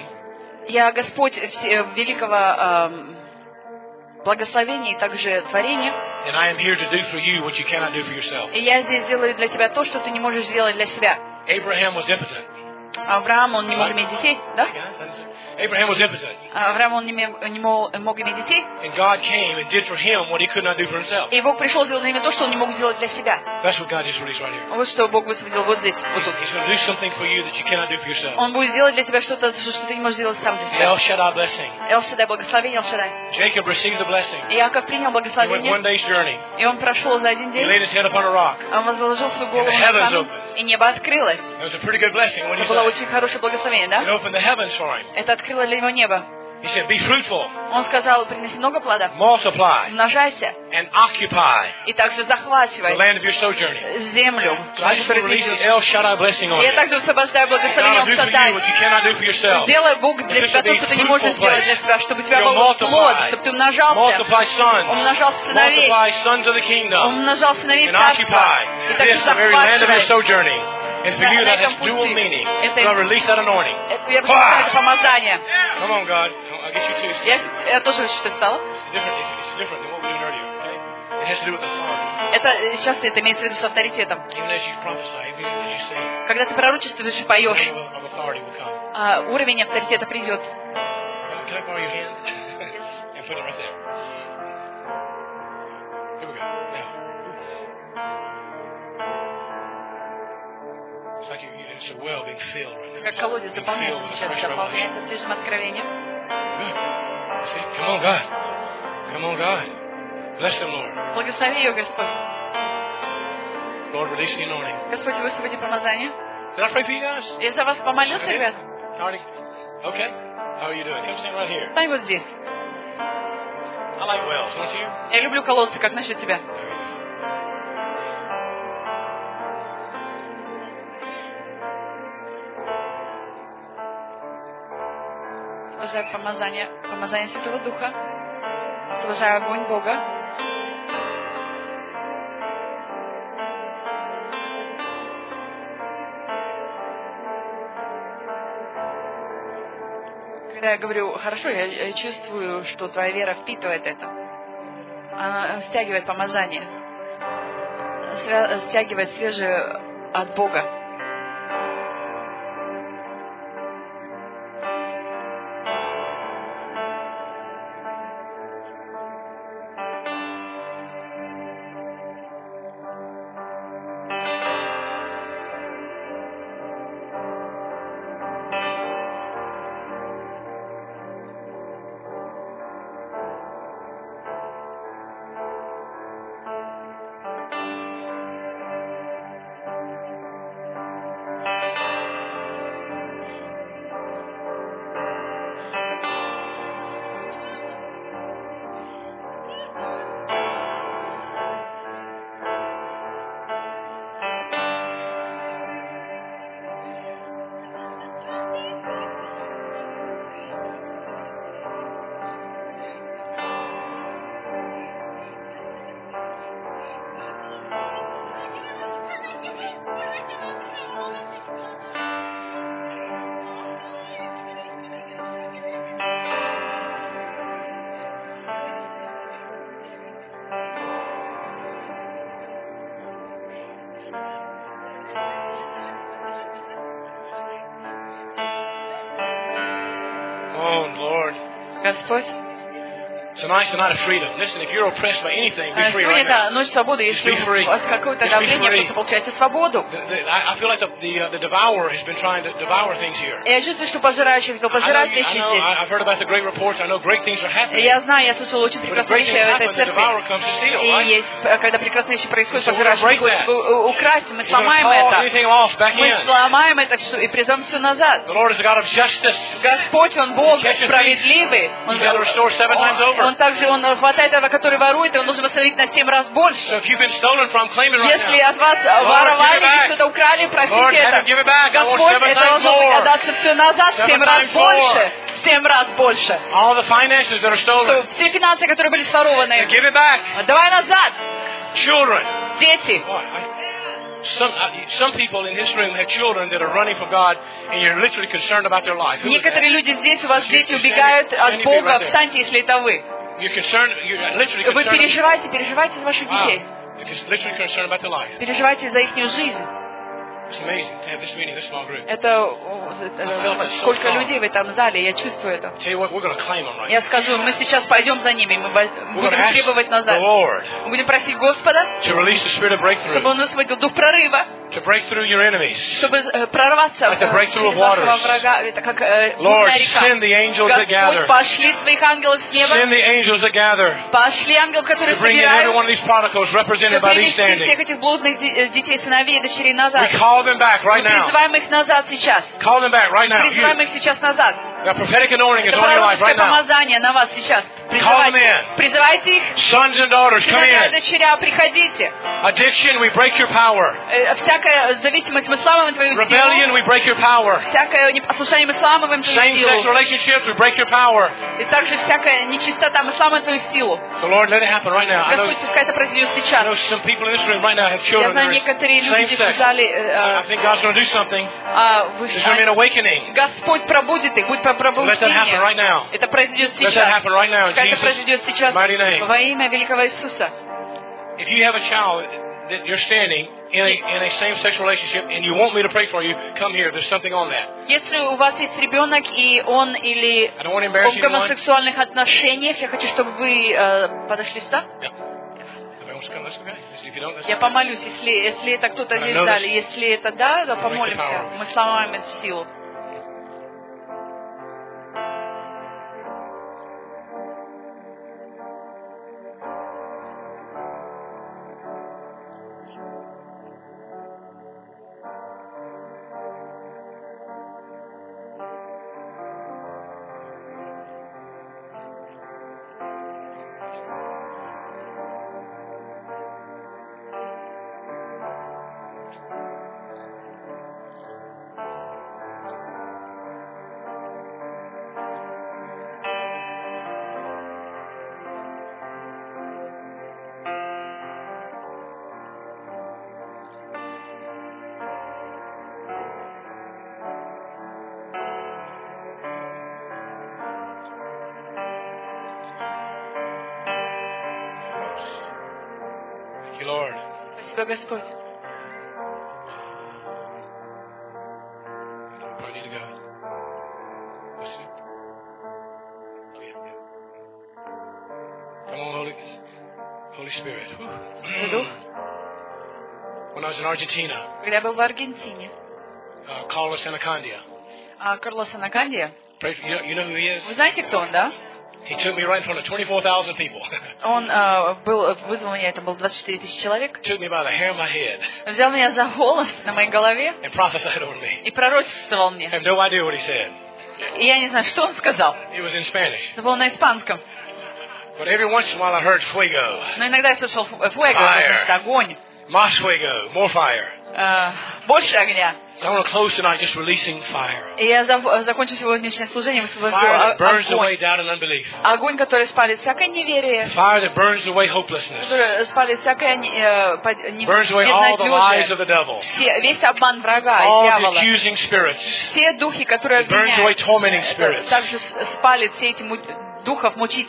я Господь все- великого эм, благословения и также творения. And I am here to do for you what you cannot do for yourself. И я здесь делаю для тебя то, что ты не можешь сделать для себя. Abraham was impotent. Авраам, он не мог иметь детей, да? Abraham was impotent. Авраам, он не мог, не мог, мог иметь детей. And God came and did for him what he could not do for himself. И Бог пришел сделать для него то, что он не мог сделать для себя. That's what God just released right here. Вот что Бог высвободил вот здесь, вот тут. He's going to do something for you that you cannot do for yourself. Он будет делать для тебя что-то, что ты не можешь сделать сам для себя. El Shaddai blessing. Эл-Шаддай, благословение Эл-Шаддай. Jacob received the blessing. И Яков принял He went one благословение, day's journey. и он прошел за один He день, laid his head upon a rock. он возложил свою голову And the на heavens камень, opened. и небо открылось. It was a pretty good blessing. What did Это he было say? очень хорошее благословение, да? It opened the heavens for him. Это открыло для него небо. He said, be fruitful, Он сказал: приноси много плода, multiply, умножайся, and occupy и также the захватывай land of your sojourning. землю, So I на just want to которой ты release the идешь. El Shaddai blessing on И я you. также высвобождаю благословение God will do for you Эл-Шаддай. what you cannot do for yourself. Сделай Бог для This тебя will то, be что ты не можешь fruitful сделать для place. себя, чтобы у тебя You'll был плод, multiply, чтобы ты умножался, multiply sons, умножал сыновей, multiply sons of the kingdom, умножал сыновей and царства, occupy и также this, the very land of your захватывай. sojourning. And for На- you, на that этом has dual пути. meaning. Это- So I release that anointing. Это я высвобождаю это помазание. Come on, God. I'll get you too. It's Я, я тоже вижу, что это стало. different. It's different than what we were doing earlier. Okay? It has to do with authority. Это э, сейчас это имеется в виду с авторитетом. Even as you prophesy, even as you sing, Когда ты пророчествуешь и the поешь, name of, of authority will come. а, уровень авторитета придет. Can I borrow your hand? And put it right there. Here we go. Now. It's like you, you- it's a well being filled right now. Как колодец Being дополняется filled with a сейчас, fresh revelation. дополняется свежим откровением. Good. See? Come on, God. Come on, God. Bless them, Lord. Благослови ее, Господь. Lord, release the anointing. Господь, высвободи помазание. Did I pray for you guys? Я за вас помолился, Okay. ребят. Already? Okay. How are you doing? Come stand right here. Стань вот здесь. I like wells, don't you? Я люблю колодцы, как насчет тебя? There you go. Освобождаю помазание, помазание Святого Духа. Освобождаю огонь Бога. Когда я говорю, хорошо, я, я чувствую, что твоя вера впитывает это. Она стягивает помазание. Свя- стягивает свежее от Бога. Oh, Lord. Господь, It's Tonight's the night of freedom. Listen, if you're oppressed by anything, be free Сегодня right now. это ночь свободы. Если у вас какое-то давление, просто получайте свободу. The, the, I, I feel like the, the, uh, the devourer has been trying to devour things here. Я чувствую, что пожирающий хотел пожирать вещи здесь. I've heard about the great reports. I know great things are happening. Я знаю, я слышал очень прекрасные вещи в этой церкви. И есть, когда прекрасные вещи происходят, пожирающий хочет украсть, мы сломаем это. Мы сломаем это и призовем все назад. Господь, Он Бог справедливый. Он, он, он также Он хватает этого, который ворует, и Он должен восстановить на семь раз больше. Если от вас воровали и что-то украли, простите это. Господь, это должно быть отдаться все назад в семь раз больше. В семь раз больше. Что, все финансы, которые были сворованы. Давай назад. Дети. Some, uh, some people in this room have children that are running from God, and you're literally concerned about their life. Некоторые люди здесь, у вас дети убегают от Бога. Встаньте, если это вы. You're concerned, you're literally concerned. Вы переживаете, переживаете за ваших детей. You're literally concerned about their life. Переживаете за их жизнь. It's amazing to have this meeting, this small group. Это сколько людей в этом зале, я чувствую это. Tell you what, we're going to claim them right. Я скажу, мы сейчас пойдем за ними, мы будем требовать назад. Мы будем просить Господа, чтобы Он высвободил дух прорыва, to break through your enemies, чтобы прорваться like the breakthrough of через нашего врага. Это как Lord, send the angels that gather. Господь, пошли своих ангелов с неба. Send the angels that gather. Пошли ангелов, которые to bring in every one of these prodigals represented by these standing. всех этих блудных детей, сыновей и дочерей назад. We call them back right now. Мы призываем их назад сейчас. Call them back right now. Призываем их сейчас назад. The prophetic anointing is Это on your life right now. помазание на вас сейчас. Призывайте, призывайте их. Sons and daughters, come in. Дочеря, приходите. Addiction, we break your power. Всякая зависимость, мы сломаем твою силу. Rebellion, we break your power. Всякое непослушание, мы сломаем твою силу. Same-sex relationships, we break your power. И также всякая нечистота, мы сломаем твою силу. So Lord, let it happen right now. Господь, пускай это произойдет сейчас. I know some people in this room right now have children that are same-sex. I think God's going to do something. There's going to be an awakening. Господь пробудит их, будет пробуждение. Right now. Это произойдет сейчас. Right now, Пускай это произойдет сейчас во имя великого Иисуса. If you have a child that you're standing in a, in a same-sex relationship and you want me to pray for you, come here. There's something on that. Если у вас есть ребенок и он или он в гомосексуальных отношениях, я хочу, чтобы вы э, подошли сюда. Yeah. Я помолюсь, если, если это кто-то здесь в зале. Если это да, то помолимся. Мы сломаем эту силу. Lord. Спасибо, Господь. Come on, Holy, Holy Spirit. When I was in Argentina, когда я был в Аргентине, uh, Carlos Anacondia. А Карлос Анакандия. You, you know who he is? Вы знаете, кто он, да? He took me right in front of twenty-four thousand people. Он uh, был, вызвал меня, это было двадцать четыре тысячи человек. Took me by the hair of my head. Взял меня за волос на моей голове. And prophesied over me. И пророчествовал мне. I have no idea what he said. И я не знаю, что он сказал. It was in Spanish. Это было на испанском. But every once in a while I heard fuego. Но иногда я слышал fuego, значит огонь. Más fuego, more fire. Uh, больше огня. So I want to close tonight just releasing fire. И я закончу сегодняшнее служение высвобожу огонь. Огонь, который спалит всякое неверие. Fire that burns away hopelessness. Который спалит всякое burns away all the lies of the devil. Весь обман врага и дьявола. All the accusing spirits. Все духи, которые обвиняют. Burns away tormenting spirits. Также спалит все эти духов мучителей.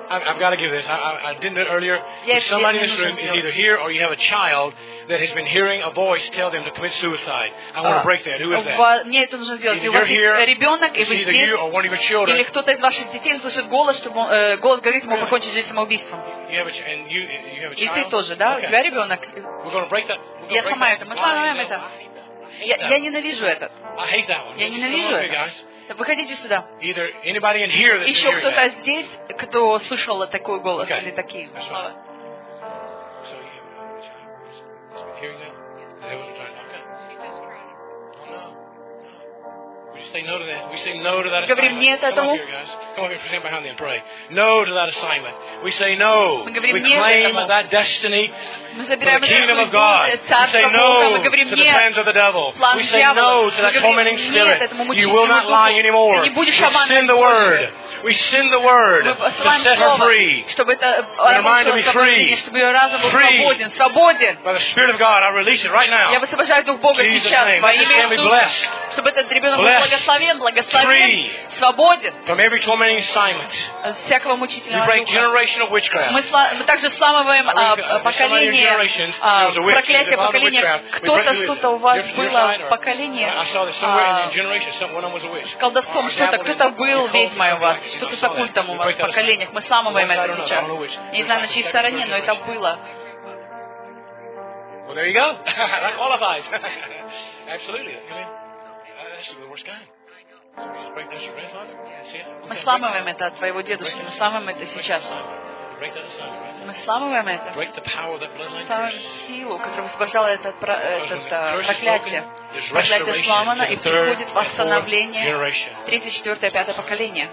I've, I've got to give this. I, I, I didn't do it earlier. Я If somebody in мне this нужно room is сделать. either here or you have a child that has been hearing a voice tell them to commit suicide. I want to break that. Who is that? Во- Мне это нужно сделать. Either И у вас you're here, есть ребенок, и it's вы either you здесь, or one of your children. или кто-то из ваших детей слышит голос, чтобы он, э, голос говорит ему покончить жизнь самоубийством. You have a, ch- and you, you have a И child? ты тоже, да? У Okay. тебя ребенок. We're going to break that. We're gonna Я break сломаю that. это. Мы сломаем Why? это. I Я, hate that я one. ненавижу это. I hate that one. Я Just ненавижу come on, это. guys. Выходите сюда. Either anybody in here that's been Еще hearing кто-то that. здесь, кто слышал такой голос Okay. или такие That's слова. So you have a child that's been hearing that? The devil's trying. Okay. Oh no. No. We just say no to that. We say no to that Говорим assignment. нет Come этому. up here, guys. Come up here, stand behind me and pray. No to that assignment. We say no. Мы говорим We нет claim этому. that destiny Мы for забираем the эту kingdom судьбу, of God. We царство say Бога. no Мы говорим to the нет. plans of the devil. План We say дьявола. no to Мы that говорим tormenting нет spirit. этому You will not мучительному lie духу. anymore. Ты не будешь We обманывать send the больше. word. We send the word Мы to посылаем set her слово, free. чтобы это Their mind to be обрушилось free. чтобы ее разум был Free. свободен. Свободен. By the Spirit of God, I release it right now. Я высвобождаю Дух Бога Jesus' сейчас name. во Let this имя family Иисуса. blessed. Чтобы этот ребенок был Blessed. благословен, благословен, Free. свободен From every tormenting assignment. от всякого We мучительного break духа. generational witchcraft. Мы, сла- мы также сламываем I а, read, uh, поколение, somebody in generations, а, there was a witch, проклятие there was a поколения. witchcraft. We Кто-то, break through что-то у it. вас Your- your было side or- поколение I saw this somewhere а, in the generation. Some, one of them was a witch. колдовством, Or что-то, dabbled in- кто-то был in cult or ведьмой у вас, something like that. что-то I с saw that. оккультом у We вас break в that поколениях. Мы aside. сламываем One side or это another. I сейчас. don't know which. Не знаю, на чьей стороне, но это было. Well, there you go. That qualifies. Absolutely. Amen. That's the worst kind. Just break that your grandfather. See it? Мы сламываем это от твоего дедушки, мы сламываем это сейчас. Break that assignment. Мы сламываем это. Break the power of that bloodline Сламываем curse. силу, которая высвобождала это, про- Because этот, when the а, curse is проклятие. broken, there's Проклятие restoration сломано, to и the third приходит and fourth восстановление. generation. Третье, четвертое, пятое поколение.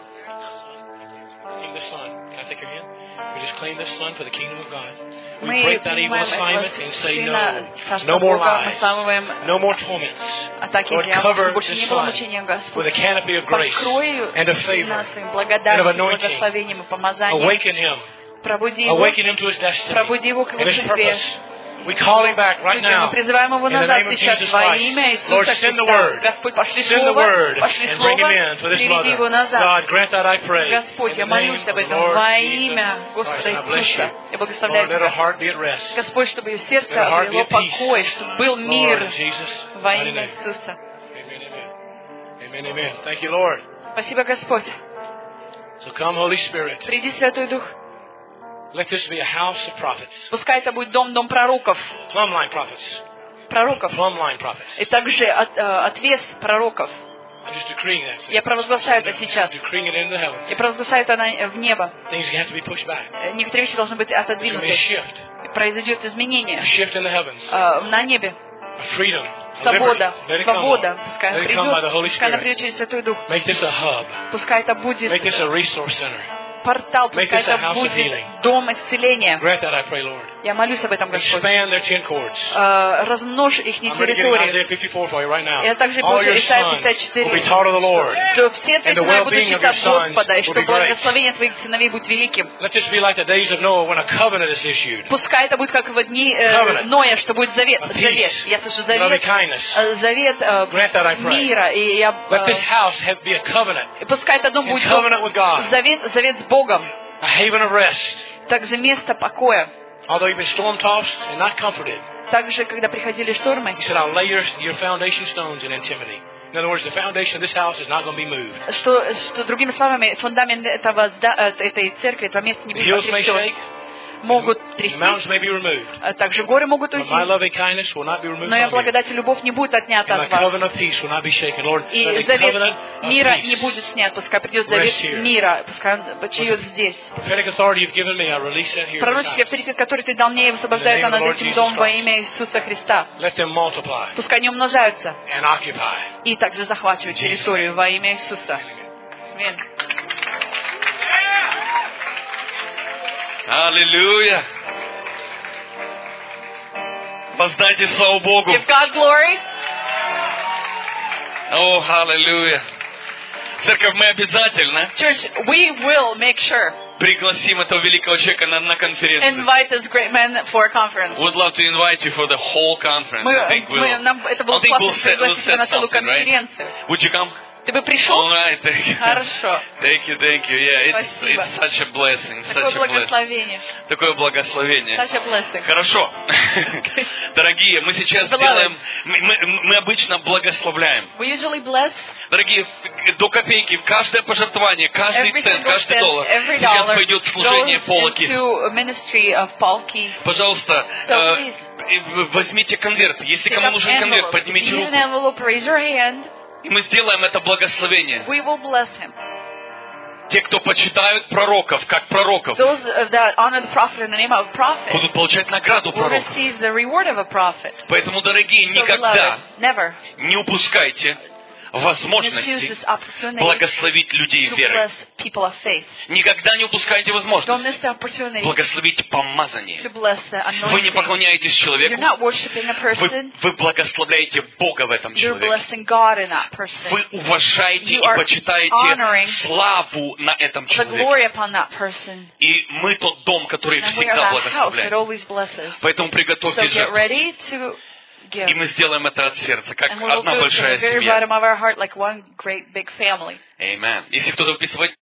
Claim the son. Can I take your hand? We just claim this son for the kingdom of God. We Мы break that evil принимаем assignment этого and say сына, no. царства No more Бога, мы lies. сламываем No more torments. атаки Lord, дьявола, cover чтобы больше this не было son мучения, Господь. with a canopy of grace Покрой and of favor нас своим and of благодатью, anointing. благословением и помазанием. Awaken him. Пробуди его, Awaken him to his destiny пробуди его к and его his судьбе. purpose. We call him back right Мы now. призываем его In the назад name of сейчас Jesus во Christ. имя Lord, Иисуса send the Христа. word. Господь, пошли Send the слово, word пошли and bring him слово, in for this приведи его mother. назад. God, grant that I pray. Господь, In я the name молюсь of об the этом Lord во Jesus имя Christ, Господа and I bless Иисуса. you. Я благословляю Lord, let her Тебя. heart be at rest. Господь, чтобы ее сердце Let her heart be обрело at peace. покой, чтобы был Lord, мир in Jesus' во mighty имя name. Иисуса. Amen, amen. Amen, amen. Thank you, Lord. Спасибо, Господь. So come, Holy Spirit. Приди, Святой Дух. Let this be a house of prophets. Пускай это будет дом, дом пророков. Plumline prophets. Пророков. Plumline prophets. И также от, э, отвес пророков. I'm just decreeing that. Я провозглашаю это I'm сейчас. decreeing it into the heavens. Я провозглашаю это на- в небо. Things have to be pushed back. Э, Некоторые вещи должны быть There's going to be a отодвинуты. shift. Произойдет изменение A shift in the heavens. э, на небе. A freedom. A Свобода. liberty. Let it come, Свобода. Lord. Пускай Let она it come by the придет. Holy Пускай она Spirit. придет через Святой Дух. Make this a hub. Пускай это будет Make this a resource center. портал. Make Пускай this a это house of будет healing. дом исцеления. Grant that, I pray, Lord. Я молюсь об этом, Господь. Expand their ten cords. Э, Размножь их I'm ready to get Isaiah территорию. fifty-four for you right now. Я также All получаю your Исайя sons пятьдесят will четыре. be taught of the Lord. Что все твои And the сыновья будут well-being учиться of от your sons Господа, и will что be great. благословение твоих сыновей будет великим. Let this be like the days of Noah when a covenant is issued. Пускай это будет как в дни э, Covenant. Ноя, что будет завет. Of Завет. peace. Я слышу Loving завет. kindness. э, Завет э, Grant that, I pray. мира. И я Let this э, house have, be a covenant. и пускай этот дом In будет covenant with God. завет, завет с Богом. A haven of rest. Также место покоя. Although you've been storm-tossed and not comforted. Также, когда приходили штормы, He said, I'll lay your, your foundation stones in intimity. In other words, the foundation of this house is not going to be moved. что, что другими словами, фундамент этого, зда- э, этой церкви, этого места не The будет hills may потрясен. shake, Могут the трястись, mountains may be removed. а также горы могут But уйти, my loving kindness will not be removed но я from you. благодать и любовь не будет отнята And my от вас. covenant of peace will not be shaken. Lord, let И a завет covenant of мира peace. не будет снят, пускай придет Rest завет here. мира, пускай он почиет здесь. Prophetic authority you've given me, I release that here. in this Пророческий house. авторитет, который ты дал мне, я высвобождаю In the это name of над the Lord этим Jesus домом во Christ. имя Иисуса Христа. Let them multiply Пускай они умножаются and occupy. и также захватывают In Jesus' территорию во имя Иисуса. Аминь. Аллилуйя. Воздайте славу Богу. Give God glory. О, аллилуйя. Церковь, мы обязательно Church, we will make sure пригласим этого великого человека на, на конференцию. invite this great man for a conference. Would love to invite you for the whole conference. Мы, I think we'll, мы, нам, это было I think we'll классно set, we'll пригласить тебя set на целую something, right? конференцию. Would you come? Ты бы пришел? All right, thank you. Хорошо. Thank you, thank you. Yeah, it's, Спасибо. it's such a blessing. Такое Such a blessing. благословение. Такое благословение. Such a blessing. Хорошо. Дорогие, мы сейчас Beloved. делаем, мы, мы- мы обычно благословляем. We usually bless Дорогие, до копейки, каждое пожертвование, каждый every цент, single каждый cent, доллар every сейчас dollar пойдет в служение goes Полоки. into a ministry of Paul Keys. Пожалуйста, So э, please. э, возьмите конверт. Если Pick кому up нужен конверт, envelope. If поднимите you need an руку. envelope, raise your hand. И мы сделаем это благословение. We will bless him. Те, кто почитают пророков, как пророков, Those uh, that honor the prophet in the name of a prophet будут получать награду will пророков. receive the reward of a prophet. Поэтому, дорогие, So, никогда beloved, never не упускайте misuse возможности this opportunity благословить людей to верой. bless people of faith. Никогда не упускайте Don't возможность miss the opportunity благословить помазание. to bless the Вы не anointing. поклоняетесь You're человеку, not worshiping a вы, person. вы благословляете Бога в этом You're человеке. blessing God in that person. Вы уважаете You и are почитаете honoring славу на этом The человеке. glory upon that person. И мы тот дом, который And we are всегда that house that благословляет. always blesses. Поэтому So приготовьте get жертву. ready to give. И мы сделаем это от сердца, как And we will одна do it from большая the very семья. bottom of our heart like one great big family. Amen. Если кто-то вписывает